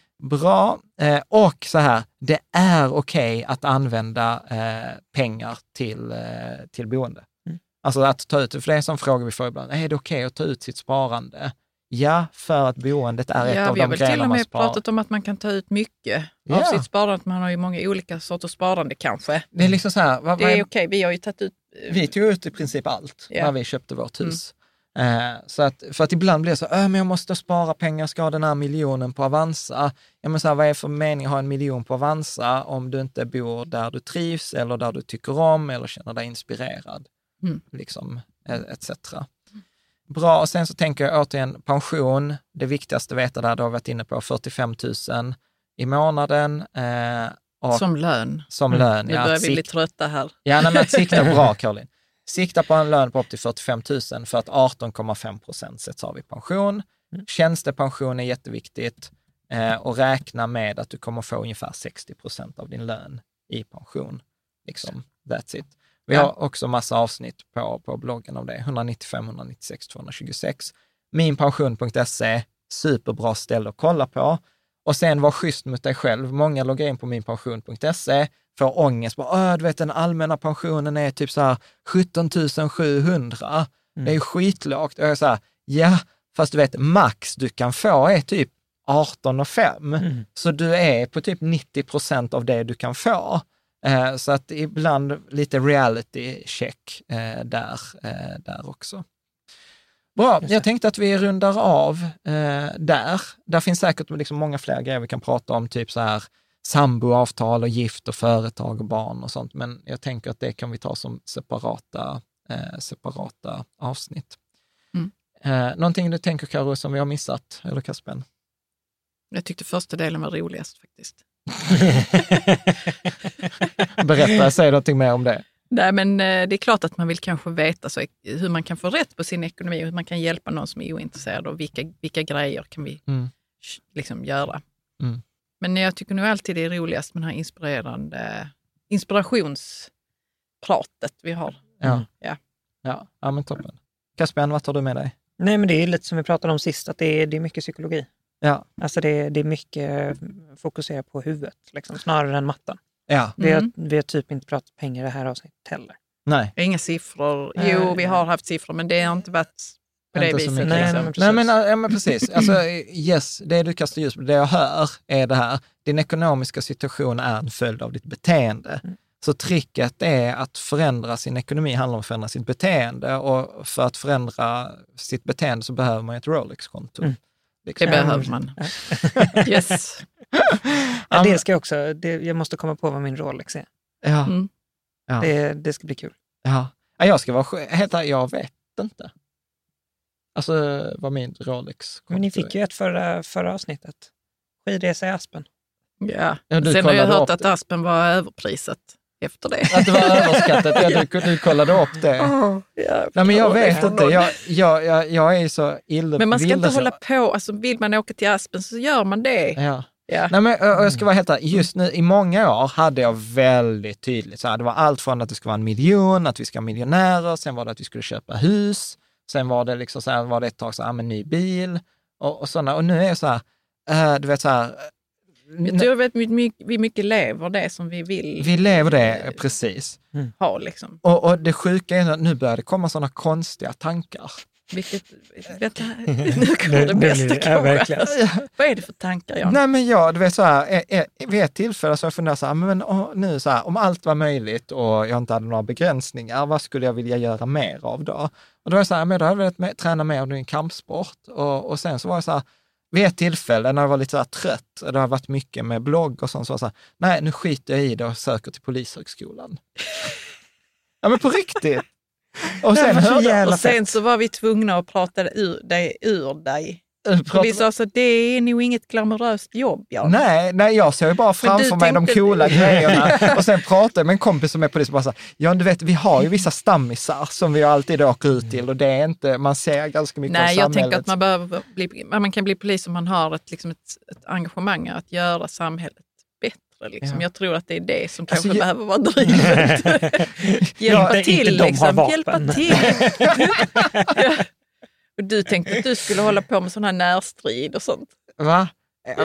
Bra. Eh, och så här, det är okej okay att använda eh, pengar till, eh, till boende. Mm. Alltså att ta ut, för det är en sån fråga vi får ibland, är det okej okay att ta ut sitt sparande? Ja, för att boendet är ett ja, av de grejerna man sparar. Ja, vi har väl till och med pratat om att man kan ta ut mycket ja. av sitt sparande. Man har ju många olika sorters sparande kanske. Det är liksom så här. Vad, det är, är okej, vi har ju tagit ut... Vi tog ut i princip allt ja. när vi köpte vårt hus. Mm. Eh, så att, för att ibland blir det så, äh, men jag måste spara pengar, ska ha den här miljonen på Avanza. Ja, men så här, vad är för mening att ha en miljon på Avanza om du inte bor där du trivs eller där du tycker om eller känner dig inspirerad? Mm. Liksom, et cetera. Bra, och sen så tänker jag återigen pension, det viktigaste veta där, då har vi varit inne på fyrtiofem tusen i månaden. Eh, och som lön. Som lön, Nu ja. Nu börjar vi bli trötta här. Ja, nej, men att sikta bra, Caroline. Sikta på en lön på upp till fyrtiofem tusen för att arton komma fem procent sätts av i pension. Mm. Tjänstepension är jätteviktigt eh, och räkna med att du kommer få ungefär sextio procent av din lön i pension. Liksom, that's it. Vi har också massa avsnitt på, på bloggen om det. etthundranittiofem, etthundranittiosex, tvåhundratjugosex. minpension punkt se, superbra ställe att kolla på. Och sen var schysst mot dig själv. Många loggar in på minpension punkt se, får ångest. Bara, du vet, den allmänna pensionen är typ så här sjutton tusen sjuhundra. Mm. Det är ju skitlågt. Och jag är så här, ja, fast du vet, max du kan få är typ arton komma fem. Mm. Så du är på typ nittio procent av det du kan få. Eh, så att ibland lite reality check eh, där, eh, där också. Bra, jag tänkte att vi rundar av eh, där. Där finns säkert liksom många fler grejer vi kan prata om, typ så här samboavtal och gift och företag och barn och sånt. Men jag tänker att det kan vi ta som separata, eh, separata avsnitt. Mm. Eh, någonting du tänker, Karo, som vi har missat? Eller Kaspen? Jag tyckte första delen var roligast faktiskt. Berätta, säg någonting mer om det. Nej, men eh, det är klart att man vill kanske veta så, hur man kan få rätt på sin ekonomi, hur man kan hjälpa någon som är ointresserad och vilka, vilka grejer kan vi mm. liksom göra. Mm. Men jag tycker nog alltid det är roligast med den här inspirerande inspirationspratet vi har. Ja, mm. ja. ja. ja men toppen. Kasper, vad tar du med dig? Nej, men det är lite som vi pratade om sist, att det är, det är mycket psykologi. Ja. Alltså det, det är mycket fokusera på huvudet, liksom, snarare än mattan. Ja. Vi, har, Mm. vi har typ inte pratat pengar i det här avsnittet heller. Nej. Inga siffror. Jo, Nej, vi har haft siffror, men det har inte varit på det inte viset. mycket. Nej, Liksom. men Nej, men, ja, men precis. Alltså, yes, det du kastar ljus på, det jag hör är det här. Din ekonomiska situation är en följd av ditt beteende. Mm. Så tricket är att förändra sin ekonomi handlar om att förändra sitt beteende. Och för att förändra sitt beteende så behöver man ett Rolex-konto. Mm. Det behöver man. Yes. Ja, det ska jag också, det, jag måste komma på vad min Rolex är. Ja. Mm. Ja. Det, det ska bli kul. Ja. Jag ska vara helt ärlig, jag vet inte. Alltså vad min Rolex. Men ni fick ju ett förra, förra avsnittet. Skidresa i Aspen. Ja, ja sen har jag hört att det. Aspen var överprisat efter det. Att det var överskattat, ja, du, du kollade upp det. Oh, ja, Nej, men jag vet inte, jag, jag, jag, jag är så illa. Men man ska inte så. hålla på, alltså vill man åka till Aspen så gör man det. Ja. Ja. Nej, men jag ska vara helt ärlig, just nu i många år hade jag väldigt tydligt, så här, det var allt från att det skulle vara en miljon, att vi ska vara miljonärer, sen var det att vi skulle köpa hus, sen var det liksom så här, var det ett tag så här, en ny bil och, och sådana, och nu är jag så här, äh, du vet så här. Jag tror att vi, vi mycket lever det som vi vill. Vi lever det, precis. Mm. Ha liksom. Och, och det sjuka är att nu börjar det komma sådana konstiga tankar. Vilket, vet du, nu kommer det bästa frågan. Vad är det för tankar, Jan? Nej, men jag, du vet så här, är, är, vid ett tillfälle så har jag funderat så här, men åh, nu så här, om allt var möjligt och jag inte hade några begränsningar, vad skulle jag vilja göra mer av då? Och då var jag så här, men då hade jag velat träna mer av en kampsport. Och, och sen så var jag så här, vid ett tillfälle när jag var lite så här trött, och det har varit mycket med blogg och sånt, så var jag så här, nej, nu skiter jag i det och söker till Polishögskolan. Ja, men på riktigt. Och sen, hörde, och sen så var vi tvungna att prata ur dig. Ur dig. Prata... Vi sa så det är nog inget glamoröst jobb. Ja. Nej, nej, jag ser ju bara framför mig de coola grejerna. Och sen pratade jag med en kompis som är polis och bara så här, ja, du vet, vi har ju vissa stammisar som vi alltid åker ut till och det är inte, man ser ganska mycket nej, av samhället. Nej, jag tänker att man, behöver bli, man kan bli polis om man har ett, liksom ett, ett engagemang att göra samhället bättre. Liksom. Ja. Jag tror att det är det som kanske alltså, jag... behöver vara drivet. Hjälpa inte, till, inte liksom. Hjälpa till. Ja. Och du tänkte att du skulle hålla på med sån här närstrid och sånt. Va? Ja,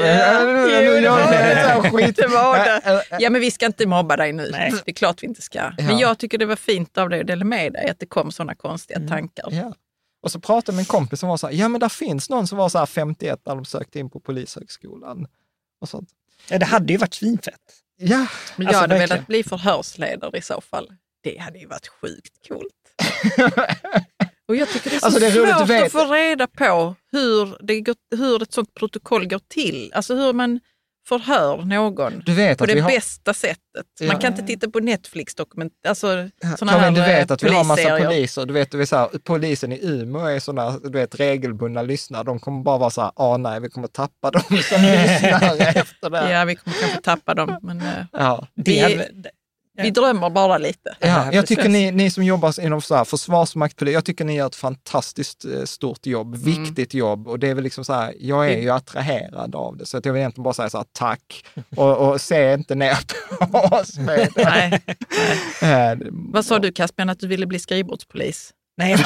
det var det. Ja, men vi ska inte mobba dig nu. Nej. Det är klart vi inte ska. Ja. Men jag tycker det var fint av dig att dela med dig att det kom såna konstiga mm. tankar. Ja. Och så pratade jag med en kompis som var så här, ja men där finns någon som var så här femtioett när de sökte in på Polishögskolan. Och sånt. Ja, det hade ju varit svinfett. Ja. Men jag alltså, hade verkligen. velat bli förhörsledare i så fall. Det hade ju varit sjukt coolt. Och jag tycker det är så alltså, det är svårt att, att få reda på hur, det går, hur ett sånt protokoll går till. Alltså hur man förhör någon du vet på att det vi har... bästa sättet. Man ja. kan inte titta på Netflix-dokument, alltså såna ja, här men du vet att vi har massa polisserier. poliser. Du vet, du vet så här, polisen i Umeå är sådana, du vet, regelbundna lyssnare. De kommer bara vara så här, ah nej, vi kommer tappa dem som lyssnare efter det. Ja, vi kommer kanske tappa dem, men ja. vi, hade... vi drömmer bara lite. Ja, jag tycker ni, ni som jobbar inom så här försvarsmakt, jag tycker ni gör ett fantastiskt stort jobb, mm. viktigt jobb, och det är väl liksom så här, jag är ju attraherad av det, så att jag vill egentligen bara säga så här, tack, och, och se inte ner på oss med det. Nej, nej. Äh, vad sa du, Kasper, att du ville bli skrivbordspolis? Nej,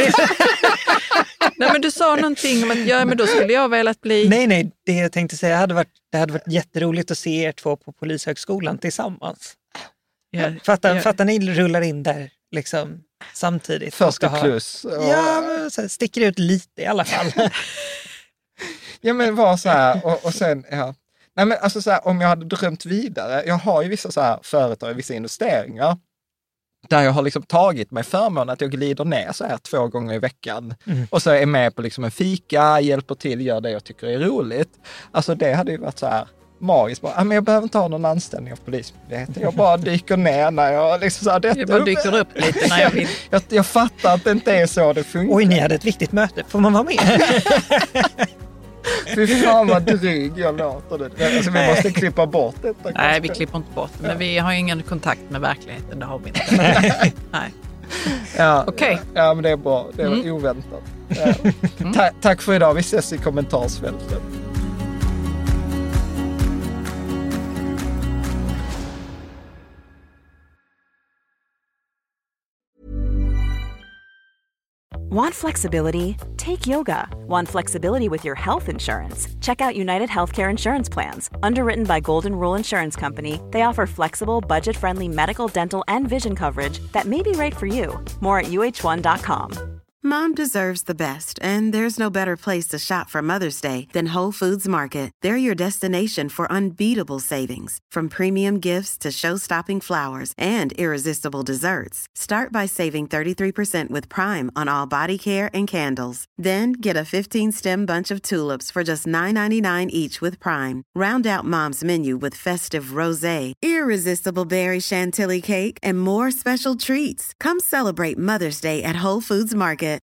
nej, men du sa någonting om att ja, men då skulle jag velat bli... Nej, nej, det jag tänkte säga hade varit, det hade varit jätteroligt att se er två på Polishögskolan tillsammans. Ja, fattar, ja. fattar ni rullar in där liksom samtidigt. Först ha, plus. Och... Ja, men så här, sticker ut lite i alla fall. Ja, men var så här, och, och sen, ja. Nej, men alltså så här, om jag hade drömt vidare, jag har ju vissa så här företag, vissa investeringar, där jag har liksom tagit mig förmån att jag glider ner så här två gånger i veckan. Mm. Och så är jag med på liksom en fika, hjälper till, gör det jag tycker är roligt. Alltså det hade ju varit så här magiskt. Bara, men jag behöver inte ha någon anställning av Polismyndigheten. Jag bara dyker ner när jag liksom så här, detta, jag bara dyker upp lite när jag vill. jag, jag fattar att det inte är så det funkar. Oj, ni hade ett viktigt möte. Får man vara med? Fy fan vad dryg jag låter det. Alltså, vi måste klippa bort detta. Nej, vi klipper inte bort det. Men ja. Vi har ju ingen kontakt med verkligheten. Det har vi inte. Nej. Ja, okej. Okay. Ja, men det är bra. Det var mm. oväntat. Ja. Mm. Ta- tack för idag. Vi ses i kommentarsfältet. Want flexibility? Take yoga. Want flexibility with your health insurance? Check out United Healthcare Insurance Plans. Underwritten by Golden Rule Insurance Company, they offer flexible, budget-friendly medical, dental, and vision coverage that may be right for you. More at U H one dot com. Mom deserves the best, and there's no better place to shop for Mother's Day than Whole Foods Market. They're your destination for unbeatable savings, from premium gifts to show-stopping flowers and irresistible desserts. Start by saving thirty-three percent with Prime on all body care and candles. Then get a fifteen-stem bunch of tulips for just nine ninety-nine each with Prime. Round out Mom's menu with festive rosé, irresistible berry chantilly cake, and more special treats. Come celebrate Mother's Day at Whole Foods Market.